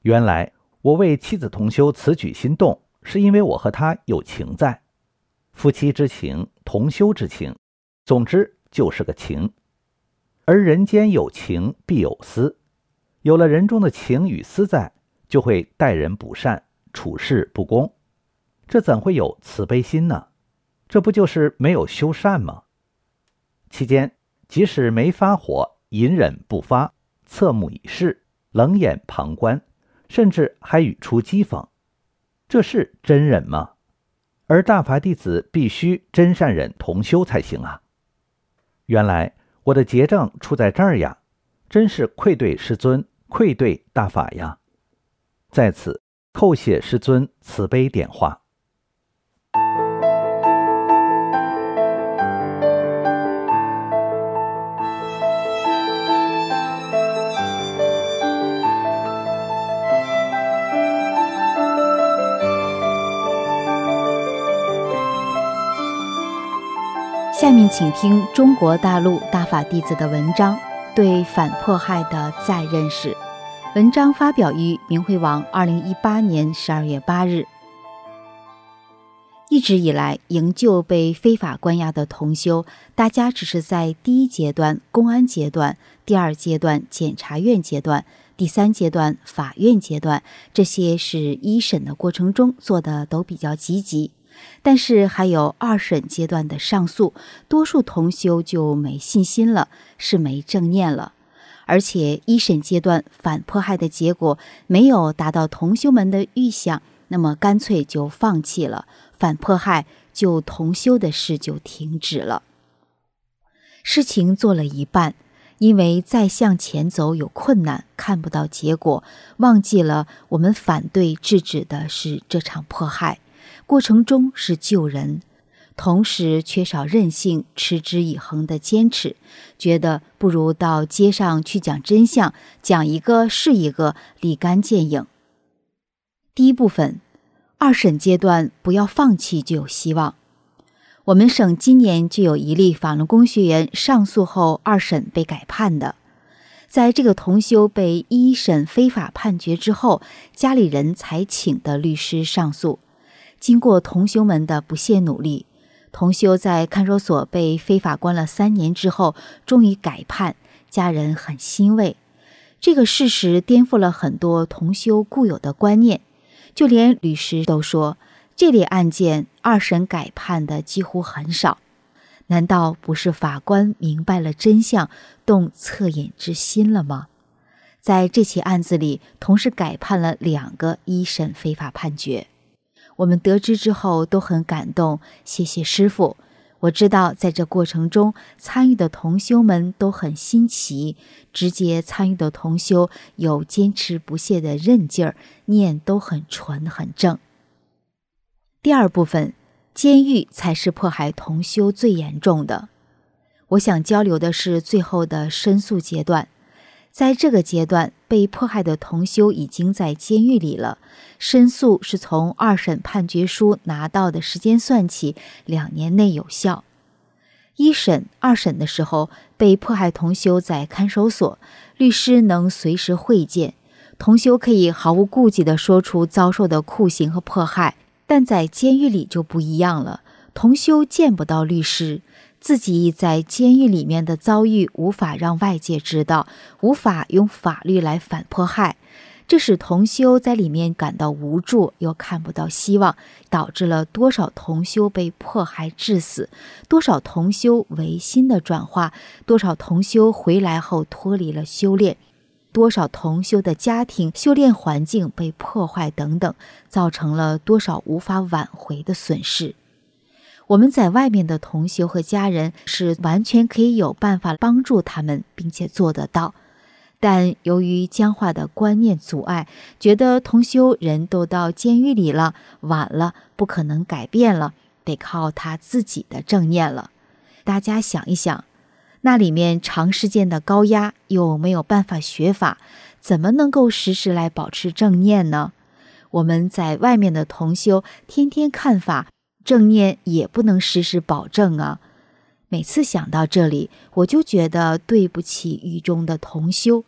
原来我为妻子同修此举心动，是因为我和她有情在，夫妻之情，同修之情，总之就是个情。而人间有情必有私，有了人中的情与私在，就会待人不善，处事不公，这怎会有慈悲心呢？这不就是没有修善吗？期间即使没发火，隐忍不发，侧目以视，冷眼旁观，甚至还语出讥讽，这是真忍吗？而大法弟子必须真善忍同修才行啊！原来我的结症出在这儿呀，真是愧对师尊，愧对大法呀！在此叩谢师尊慈悲点化。
下面请听中国大陆大法弟子的文章《对反迫害的再认识》。文章发表于明慧网二零一八年十二月八日。一直以来，营救被非法关押的同修，大家只是在第一阶段公安阶段、第二阶段检察院阶段、第三阶段法院阶段，这些是一审的过程中做的都比较积极。但是还有二审阶段的上诉，多数同修就没信心了，是没正念了。而且一审阶段反迫害的结果没有达到同修们的预想，那么干脆就放弃了，反迫害就同修的事就停止了。事情做了一半，因为再向前走有困难，看不到结果，忘记了我们反对制止的是这场迫害，过程中是救人，同时缺少韧性，持之以恒的坚持，觉得不如到街上去讲真相，讲一个是一个，立竿见影。第一部分，二审阶段不要放弃就有希望。我们省今年就有一例法轮功学员上诉后二审被改判的。在这个同修被一审非法判决之后，家里人才请的律师上诉。经过同修们的不懈努力，同修在看守所被非法关了三年之后，终于改判，家人很欣慰。这个事实颠覆了很多同修固有的观念，就连律师都说，这类案件二审改判的几乎很少。难道不是法官明白了真相，动恻隐之心了吗？在这起案子里，同时改判了两个一审非法判决。我们得知之后都很感动，谢谢师父。我知道在这过程中参与的同修们都很新奇，直接参与的同修有坚持不懈的韧劲儿，念都很纯很正。第二部分，监狱才是迫害同修最严重的。我想交流的是最后的申诉阶段。在这个阶段，被迫害的同修已经在监狱里了，申诉是从二审判决书拿到的时间算起，两年内有效。一审、二审的时候，被迫害同修在看守所，律师能随时会见，同修可以毫无顾忌地说出遭受的酷刑和迫害。但在监狱里就不一样了，同修见不到律师，自己在监狱里面的遭遇无法让外界知道，无法用法律来反迫害，这使同修在里面感到无助，又看不到希望，导致了多少同修被迫害致死，多少同修唯心的转化，多少同修回来后脱离了修炼，多少同修的家庭修炼环境被破坏等等，造成了多少无法挽回的损失。我们在外面的同修和家人是完全可以有办法帮助他们，并且做得到，但由于僵化的观念阻碍，觉得同修人都到监狱里了，晚了，不可能改变了，得靠他自己的正念了。大家想一想，那里面长时间的高压，又没有办法学法，怎么能够时时来保持正念呢？我们在外面的同修天天看法，正念也不能时时保证啊。每次想到这里，我就觉得对不起狱中的同修。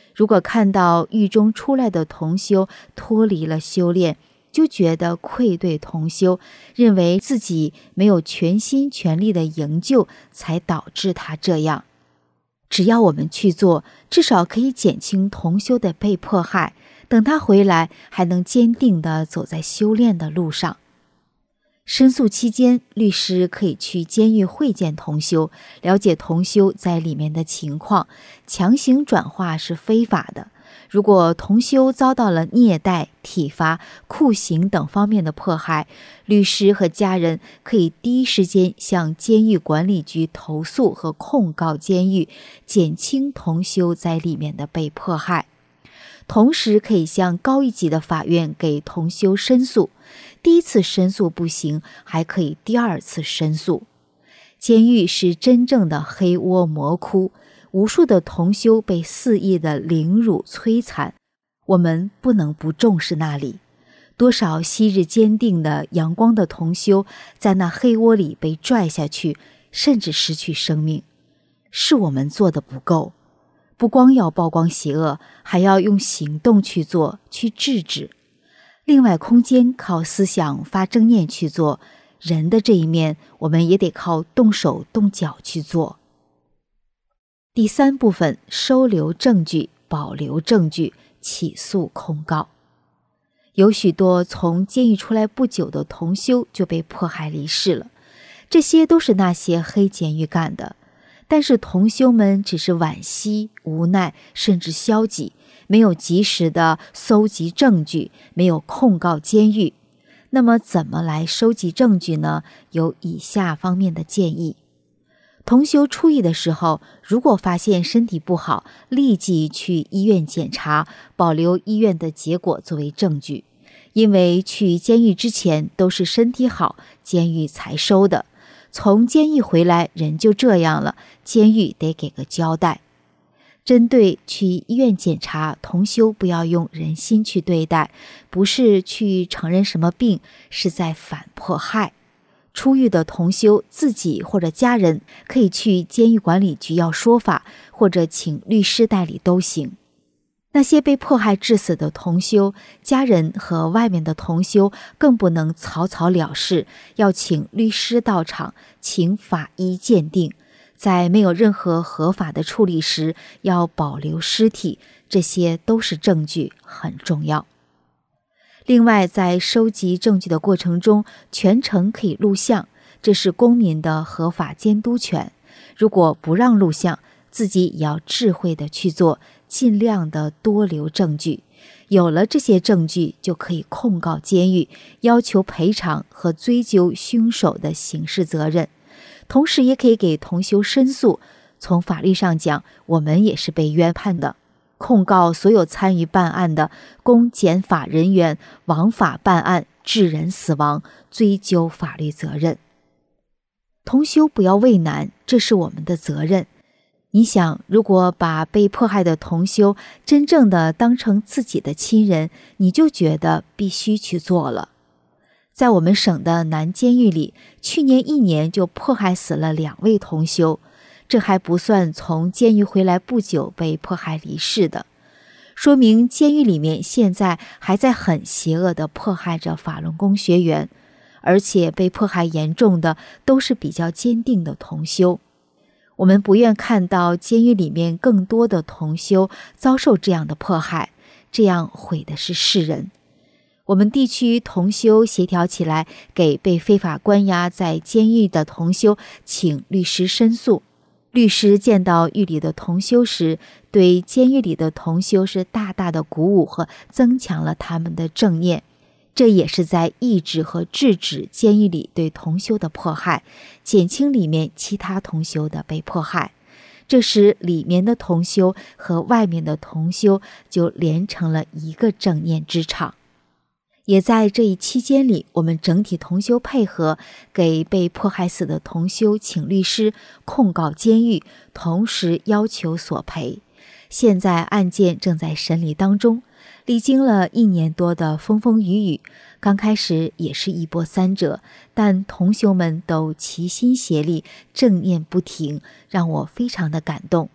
如果看到狱中出来的同修脱离了修炼，就觉得愧对同修，认为自己没有全心全力的营救，才导致他这样。只要我们去做，至少可以减轻同修的被迫害，等他回来，还能坚定地走在修炼的路上。申诉期间，律师可以去监狱会见同修，了解同修在里面的情况。强行转化是非法的。如果同修遭到了虐待、体罚、酷刑等方面的迫害，律师和家人可以第一时间向监狱管理局投诉和控告监狱，减轻同修在里面的被迫害。同时可以向高一级的法院给同修申诉，第一次申诉不行，还可以第二次申诉。监狱是真正的黑窝魔窟，无数的同修被肆意的凌辱摧残，我们不能不重视那里。多少昔日坚定的阳光的同修，在那黑窝里被拽下去，甚至失去生命。是我们做的不够，不光要曝光邪恶，还要用行动去做，去制止。另外空间靠思想发正念去做，人的这一面我们也得靠动手动脚去做。第三部分，收留证据，保留证据，起诉控告。有许多从监狱出来不久的同修就被迫害离世了，这些都是那些黑监狱干的。但是同修们只是惋惜、无奈，甚至消极，没有及时的搜集证据，没有控告监狱。那么怎么来收集证据呢？有以下方面的建议。同修出狱的时候，如果发现身体不好，立即去医院检查，保留医院的结果作为证据。因为去监狱之前都是身体好，监狱才收的。从监狱回来人就这样了，监狱得给个交代。针对去医院检查，同修不要用人心去对待，不是去承认什么病，是在反迫害。出狱的同修自己或者家人可以去监狱管理局要说法，或者请律师代理都行。那些被迫害致死的同修，家人和外面的同修更不能草草了事，要请律师到场，请法医鉴定。在没有任何合法的处理时，要保留尸体，这些都是证据，很重要。另外，在收集证据的过程中，全程可以录像，这是公民的合法监督权。如果不让录像，自己也要智慧的去做，尽量的多留证据。有了这些证据，就可以控告监狱，要求赔偿和追究凶手的刑事责任。同时也可以给同修申诉，从法律上讲，我们也是被冤判的。控告所有参与办案的公检法人员枉法办案，致人死亡，追究法律责任。同修不要畏难，这是我们的责任。你想，如果把被迫害的同修真正的当成自己的亲人，你就觉得必须去做了。在我们省的南监狱里，去年一年就迫害死了两位同修，这还不算从监狱回来不久被迫害离世的，说明监狱里面现在还在很邪恶地迫害着法轮功学员，而且被迫害严重的都是比较坚定的同修。我们不愿看到监狱里面更多的同修遭受这样的迫害，这样毁的是世人。我们地区同修协调起来，给被非法关押在监狱的同修请律师申诉。律师见到狱里的同修时，对监狱里的同修是大大的鼓舞和增强了他们的正念，这也是在抑制和制止监狱里对同修的迫害，减轻里面其他同修的被迫害。这时里面的同修和外面的同修就连成了一个正念之场。也在这一期间里，我们整体同修配合，给被迫害死的同修请律师，控告监狱，同时要求索赔。现在案件正在审理当中，历经了一年多的风风雨雨，刚开始也是一波三折，但同修们都齐心协力，正念不停，让我非常的感动。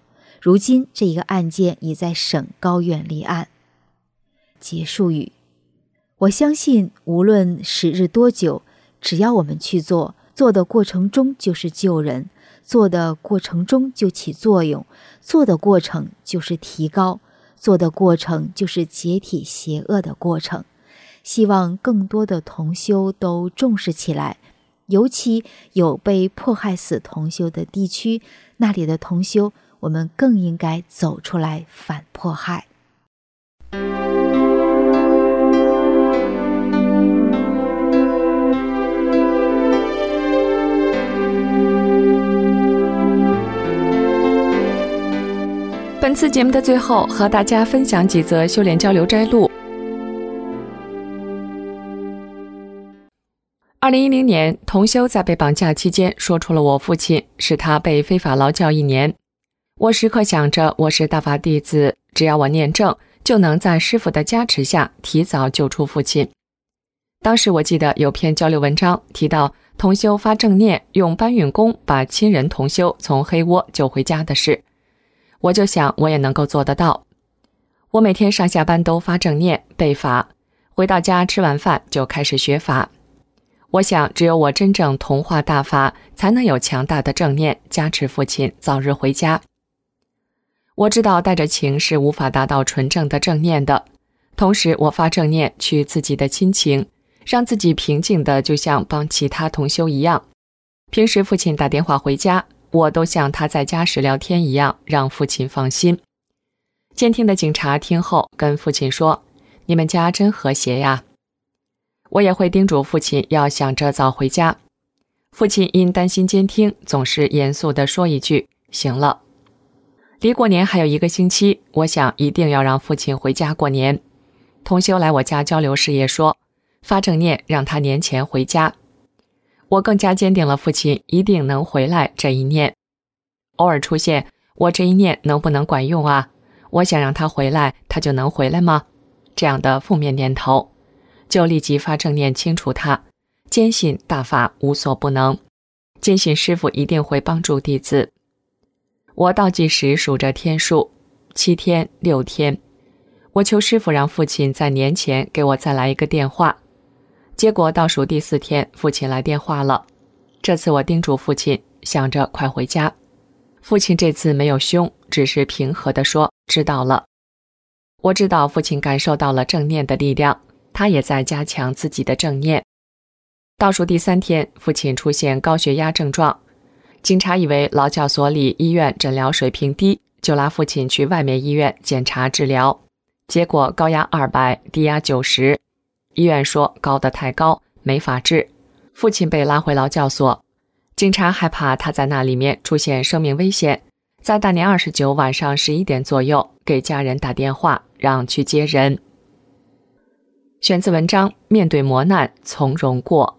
如今这一个案件已在省高院立案。结束语：我相信无论时日多久，只要我们去做，做的过程中就是救人，做的过程中就起作用，做的过程就是提高，做的过程就是解体邪恶的过程。希望更多的同修都重视起来，尤其有被迫害死同修的地区，那里的同修，我们更应该走出来反迫害。
本次节目的最后，和大家分享几则修炼交流摘录。二零一零年，同修在被绑架期间说出了我父亲使他被非法劳教一年。我时刻想着，我是大法弟子，只要我念正，就能在师父的加持下提早救出父亲。当时我记得有篇交流文章提到同修发正念，用搬运工把亲人同修从黑窝救回家的事。我就想我也能够做得到。我每天上下班都发正念背法，回到家吃完饭就开始学法。我想只有我真正同化大法，才能有强大的正念加持父亲早日回家。我知道带着情是无法达到纯正的正念的，同时我发正念去自己的亲情，让自己平静的就像帮其他同修一样。平时父亲打电话回家，我都像他在家时聊天一样，让父亲放心。监听的警察听后跟父亲说：“你们家真和谐呀。”我也会叮嘱父亲要想着早回家。父亲因担心监听，总是严肃地说一句：“行了。”离过年还有一个星期，我想一定要让父亲回家过年。同修来我家交流时也说，发正念让他年前回家。我更加坚定了父亲一定能回来这一念。偶尔出现，我这一念能不能管用啊？我想让他回来，他就能回来吗？这样的负面念头，就立即发正念清除它，坚信大法无所不能，坚信师父一定会帮助弟子。我倒计时数着天数，七天、六天，我求师父让父亲在年前给我再来一个电话。结果倒数第四天，父亲来电话了。这次我叮嘱父亲，想着快回家。父亲这次没有凶，只是平和地说：“知道了。”我知道父亲感受到了正念的力量，他也在加强自己的正念。倒数第三天，父亲出现高血压症状，警察以为劳教所里医院诊疗水平低，就拉父亲去外面医院检查治疗，结果高压二百，低压九十。医院说高得太高，没法治。父亲被拉回劳教所，警察害怕他在那里面出现生命危险，在大年二十九晚上十一点左右给家人打电话，让去接人。选自文章《面对磨难从容过》。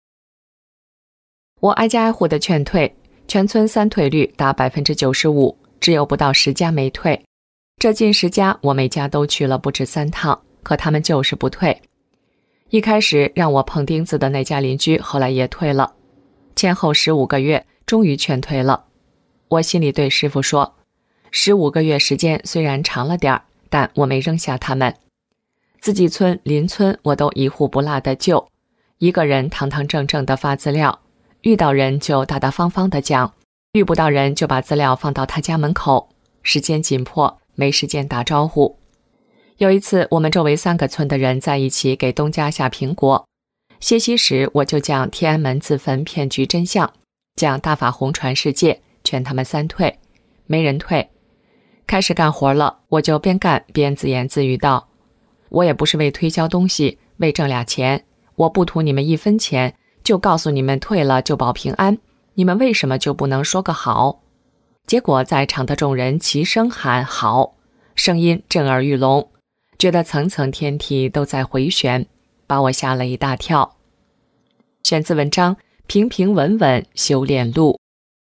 我挨家挨户的劝退，全村三退率达百分之九十五，只有不到十家没退。这近十家我每家都去了不止三趟，可他们就是不退。一开始让我碰钉子的那家邻居后来也退了，前后十五个月终于劝退了。我心里对师父说，十五个月时间虽然长了点儿，但我没扔下他们。自己村邻村我都一户不落的救，一个人堂堂正正的发资料，遇到人就大大方方的讲，遇不到人就把资料放到他家门口。时间紧迫，没时间打招呼。有一次我们周围三个村的人在一起给东家下苹果，歇息时我就讲天安门自焚骗局真相，讲大法红传世界，劝他们三退，没人退。开始干活了，我就边干边自言自语道，我也不是为推销东西，为挣俩钱，我不图你们一分钱，就告诉你们退了就保平安，你们为什么就不能说个好？结果在场的众人齐声喊好，声音震耳欲聋，觉得层层天体都在回旋，把我吓了一大跳。选自文章《平平稳稳修炼路》。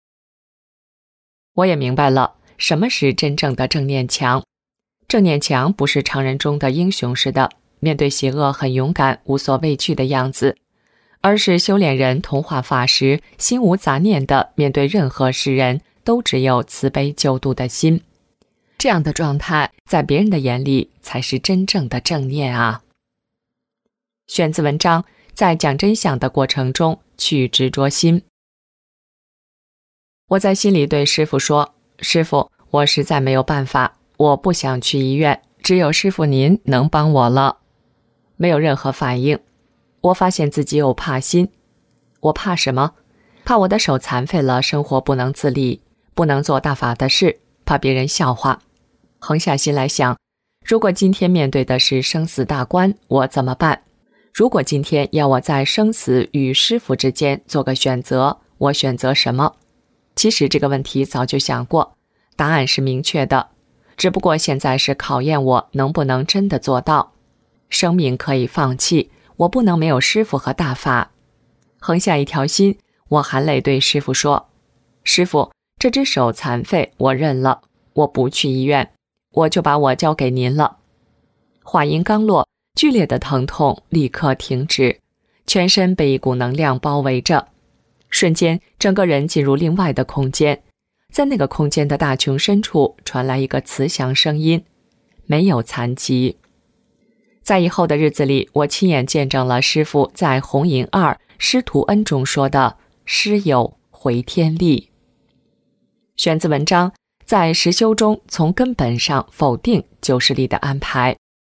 我也明白了什么是真正的正念强。正念强不是常人中的英雄似的，面对邪恶很勇敢无所畏惧的样子，而是修炼人同化法时心无杂念的面对任何世人都只有慈悲救度的心， 这样的状态在别人的眼里才是真正的正念啊。选自文章，在讲真相的过程中去执着心。我在心里对师父说，师父，我实在没有办法，我不想去医院，只有师父您能帮我了。没有任何反应。我发现自己有怕心。我怕什么？怕我的手残废了，生活不能自理，不能做大法的事，怕别人笑话。横下心来想，如果今天面对的是生死大关，我怎么办？如果今天要我在生死与师父之间做个选择，我选择什么？其实这个问题早就想过，答案是明确的，只不过现在是考验我能不能真的做到。生命可以放弃，我不能没有师父和大法。横下一条心，我含泪对师父说，师父，这只手残废我认了，我不去医院，我就把我交给您了。话音刚落，剧烈的疼痛立刻停止，全身被一股能量包围着，瞬间整个人进入另外的空间。在那个空间的大穹深处传来一个慈祥声音，没有残疾。在以后的日子里，我亲眼见证了师父在《红银二师徒恩》中说的师有回天力。选自文章，在实修中从根本上否定旧势力的安排。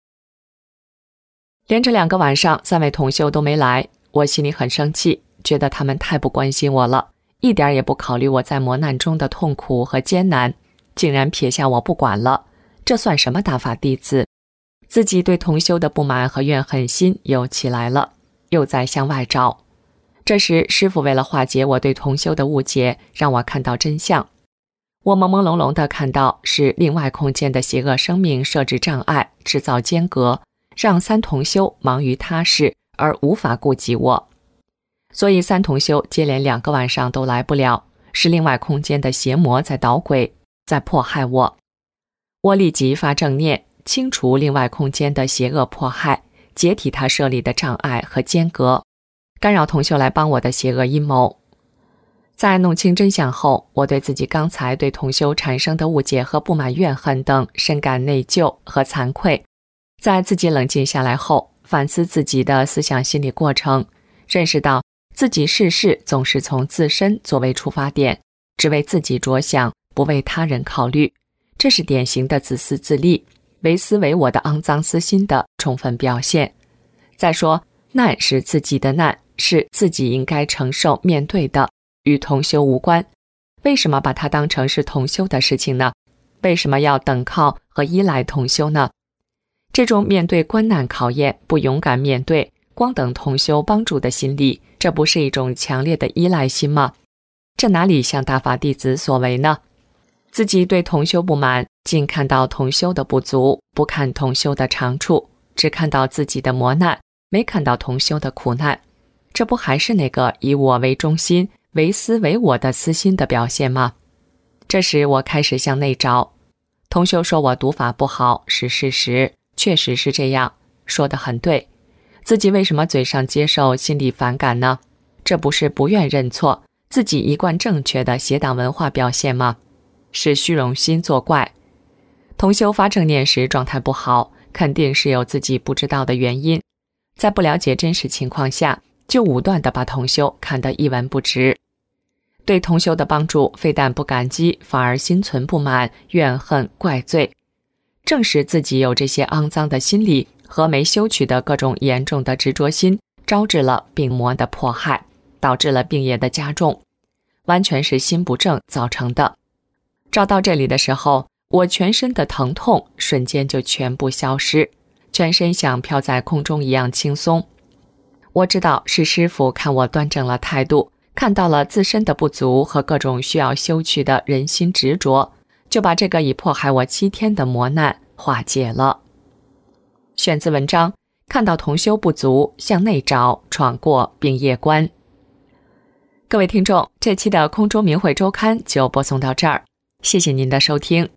连着两个晚上，三位同修都没来，我心里很生气，觉得他们太不关心我了，一点也不考虑我在磨难中的痛苦和艰难，竟然撇下我不管了，这算什么大法弟子？自己对同修的不满和怨恨心又起来了，又在向外找。这时师父为了化解我对同修的误解，让我看到真相。我朦朦胧胧地看到是另外空间的邪恶生命设置障碍，制造间隔，让三同修忙于他事而无法顾及我。所以三同修接连两个晚上都来不了，是另外空间的邪魔在捣鬼，在迫害我。我立即发正念，清除另外空间的邪恶迫害，解体他设立的障碍和间隔，干扰同修来帮我的邪恶阴谋。在弄清真相后，我对自己刚才对同修产生的误解和不满怨恨等深感内疚和惭愧。在自己冷静下来后，反思自己的思想心理过程，认识到自己事事总是从自身作为出发点，只为自己着想，不为他人考虑，这是典型的自私自利、唯私唯我的肮脏私心的充分表现。再说，难是自己的难，是自己应该承受面对的，与同修无关。为什么把它当成是同修的事情呢？为什么要等靠和依赖同修呢？这种面对关难考验不勇敢面对，光等同修帮助的心理，这不是一种强烈的依赖心吗？这哪里像大法弟子所为呢？自己对同修不满，仅看到同修的不足，不看同修的长处，只看到自己的磨难，没看到同修的苦难，这不还是那个以我为中心、唯私唯我的私心的表现吗？这时我开始向内找。同修说我读法不好是事实，确实是这样，说得很对。自己为什么嘴上接受，心里反感呢？这不是不愿认错，自己一贯正确的邪党文化表现吗？是虚荣心作怪。同修发正念时状态不好，肯定是有自己不知道的原因，在不了解真实情况下，就武断地把同修看得一文不值。对同修的帮助非但不感激，反而心存不满、怨恨、怪罪。正是自己有这些肮脏的心理和没修取的各种严重的执着心，招致了病魔的迫害，导致了病业的加重，完全是心不正造成的。照到这里的时候，我全身的疼痛瞬间就全部消失，全身像飘在空中一样轻松。我知道是师父看我端正了态度，看到了自身的不足和各种需要修去的人心执着，就把这个已迫害我七天的磨难化解了。选自文章，看到同修不足，向内找，闯过病业关。各位听众，这期的空中明慧周刊就播送到这儿，谢谢您的收听。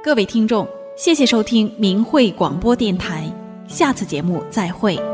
各位听众，谢谢收听明慧广播电台，下次节目再会。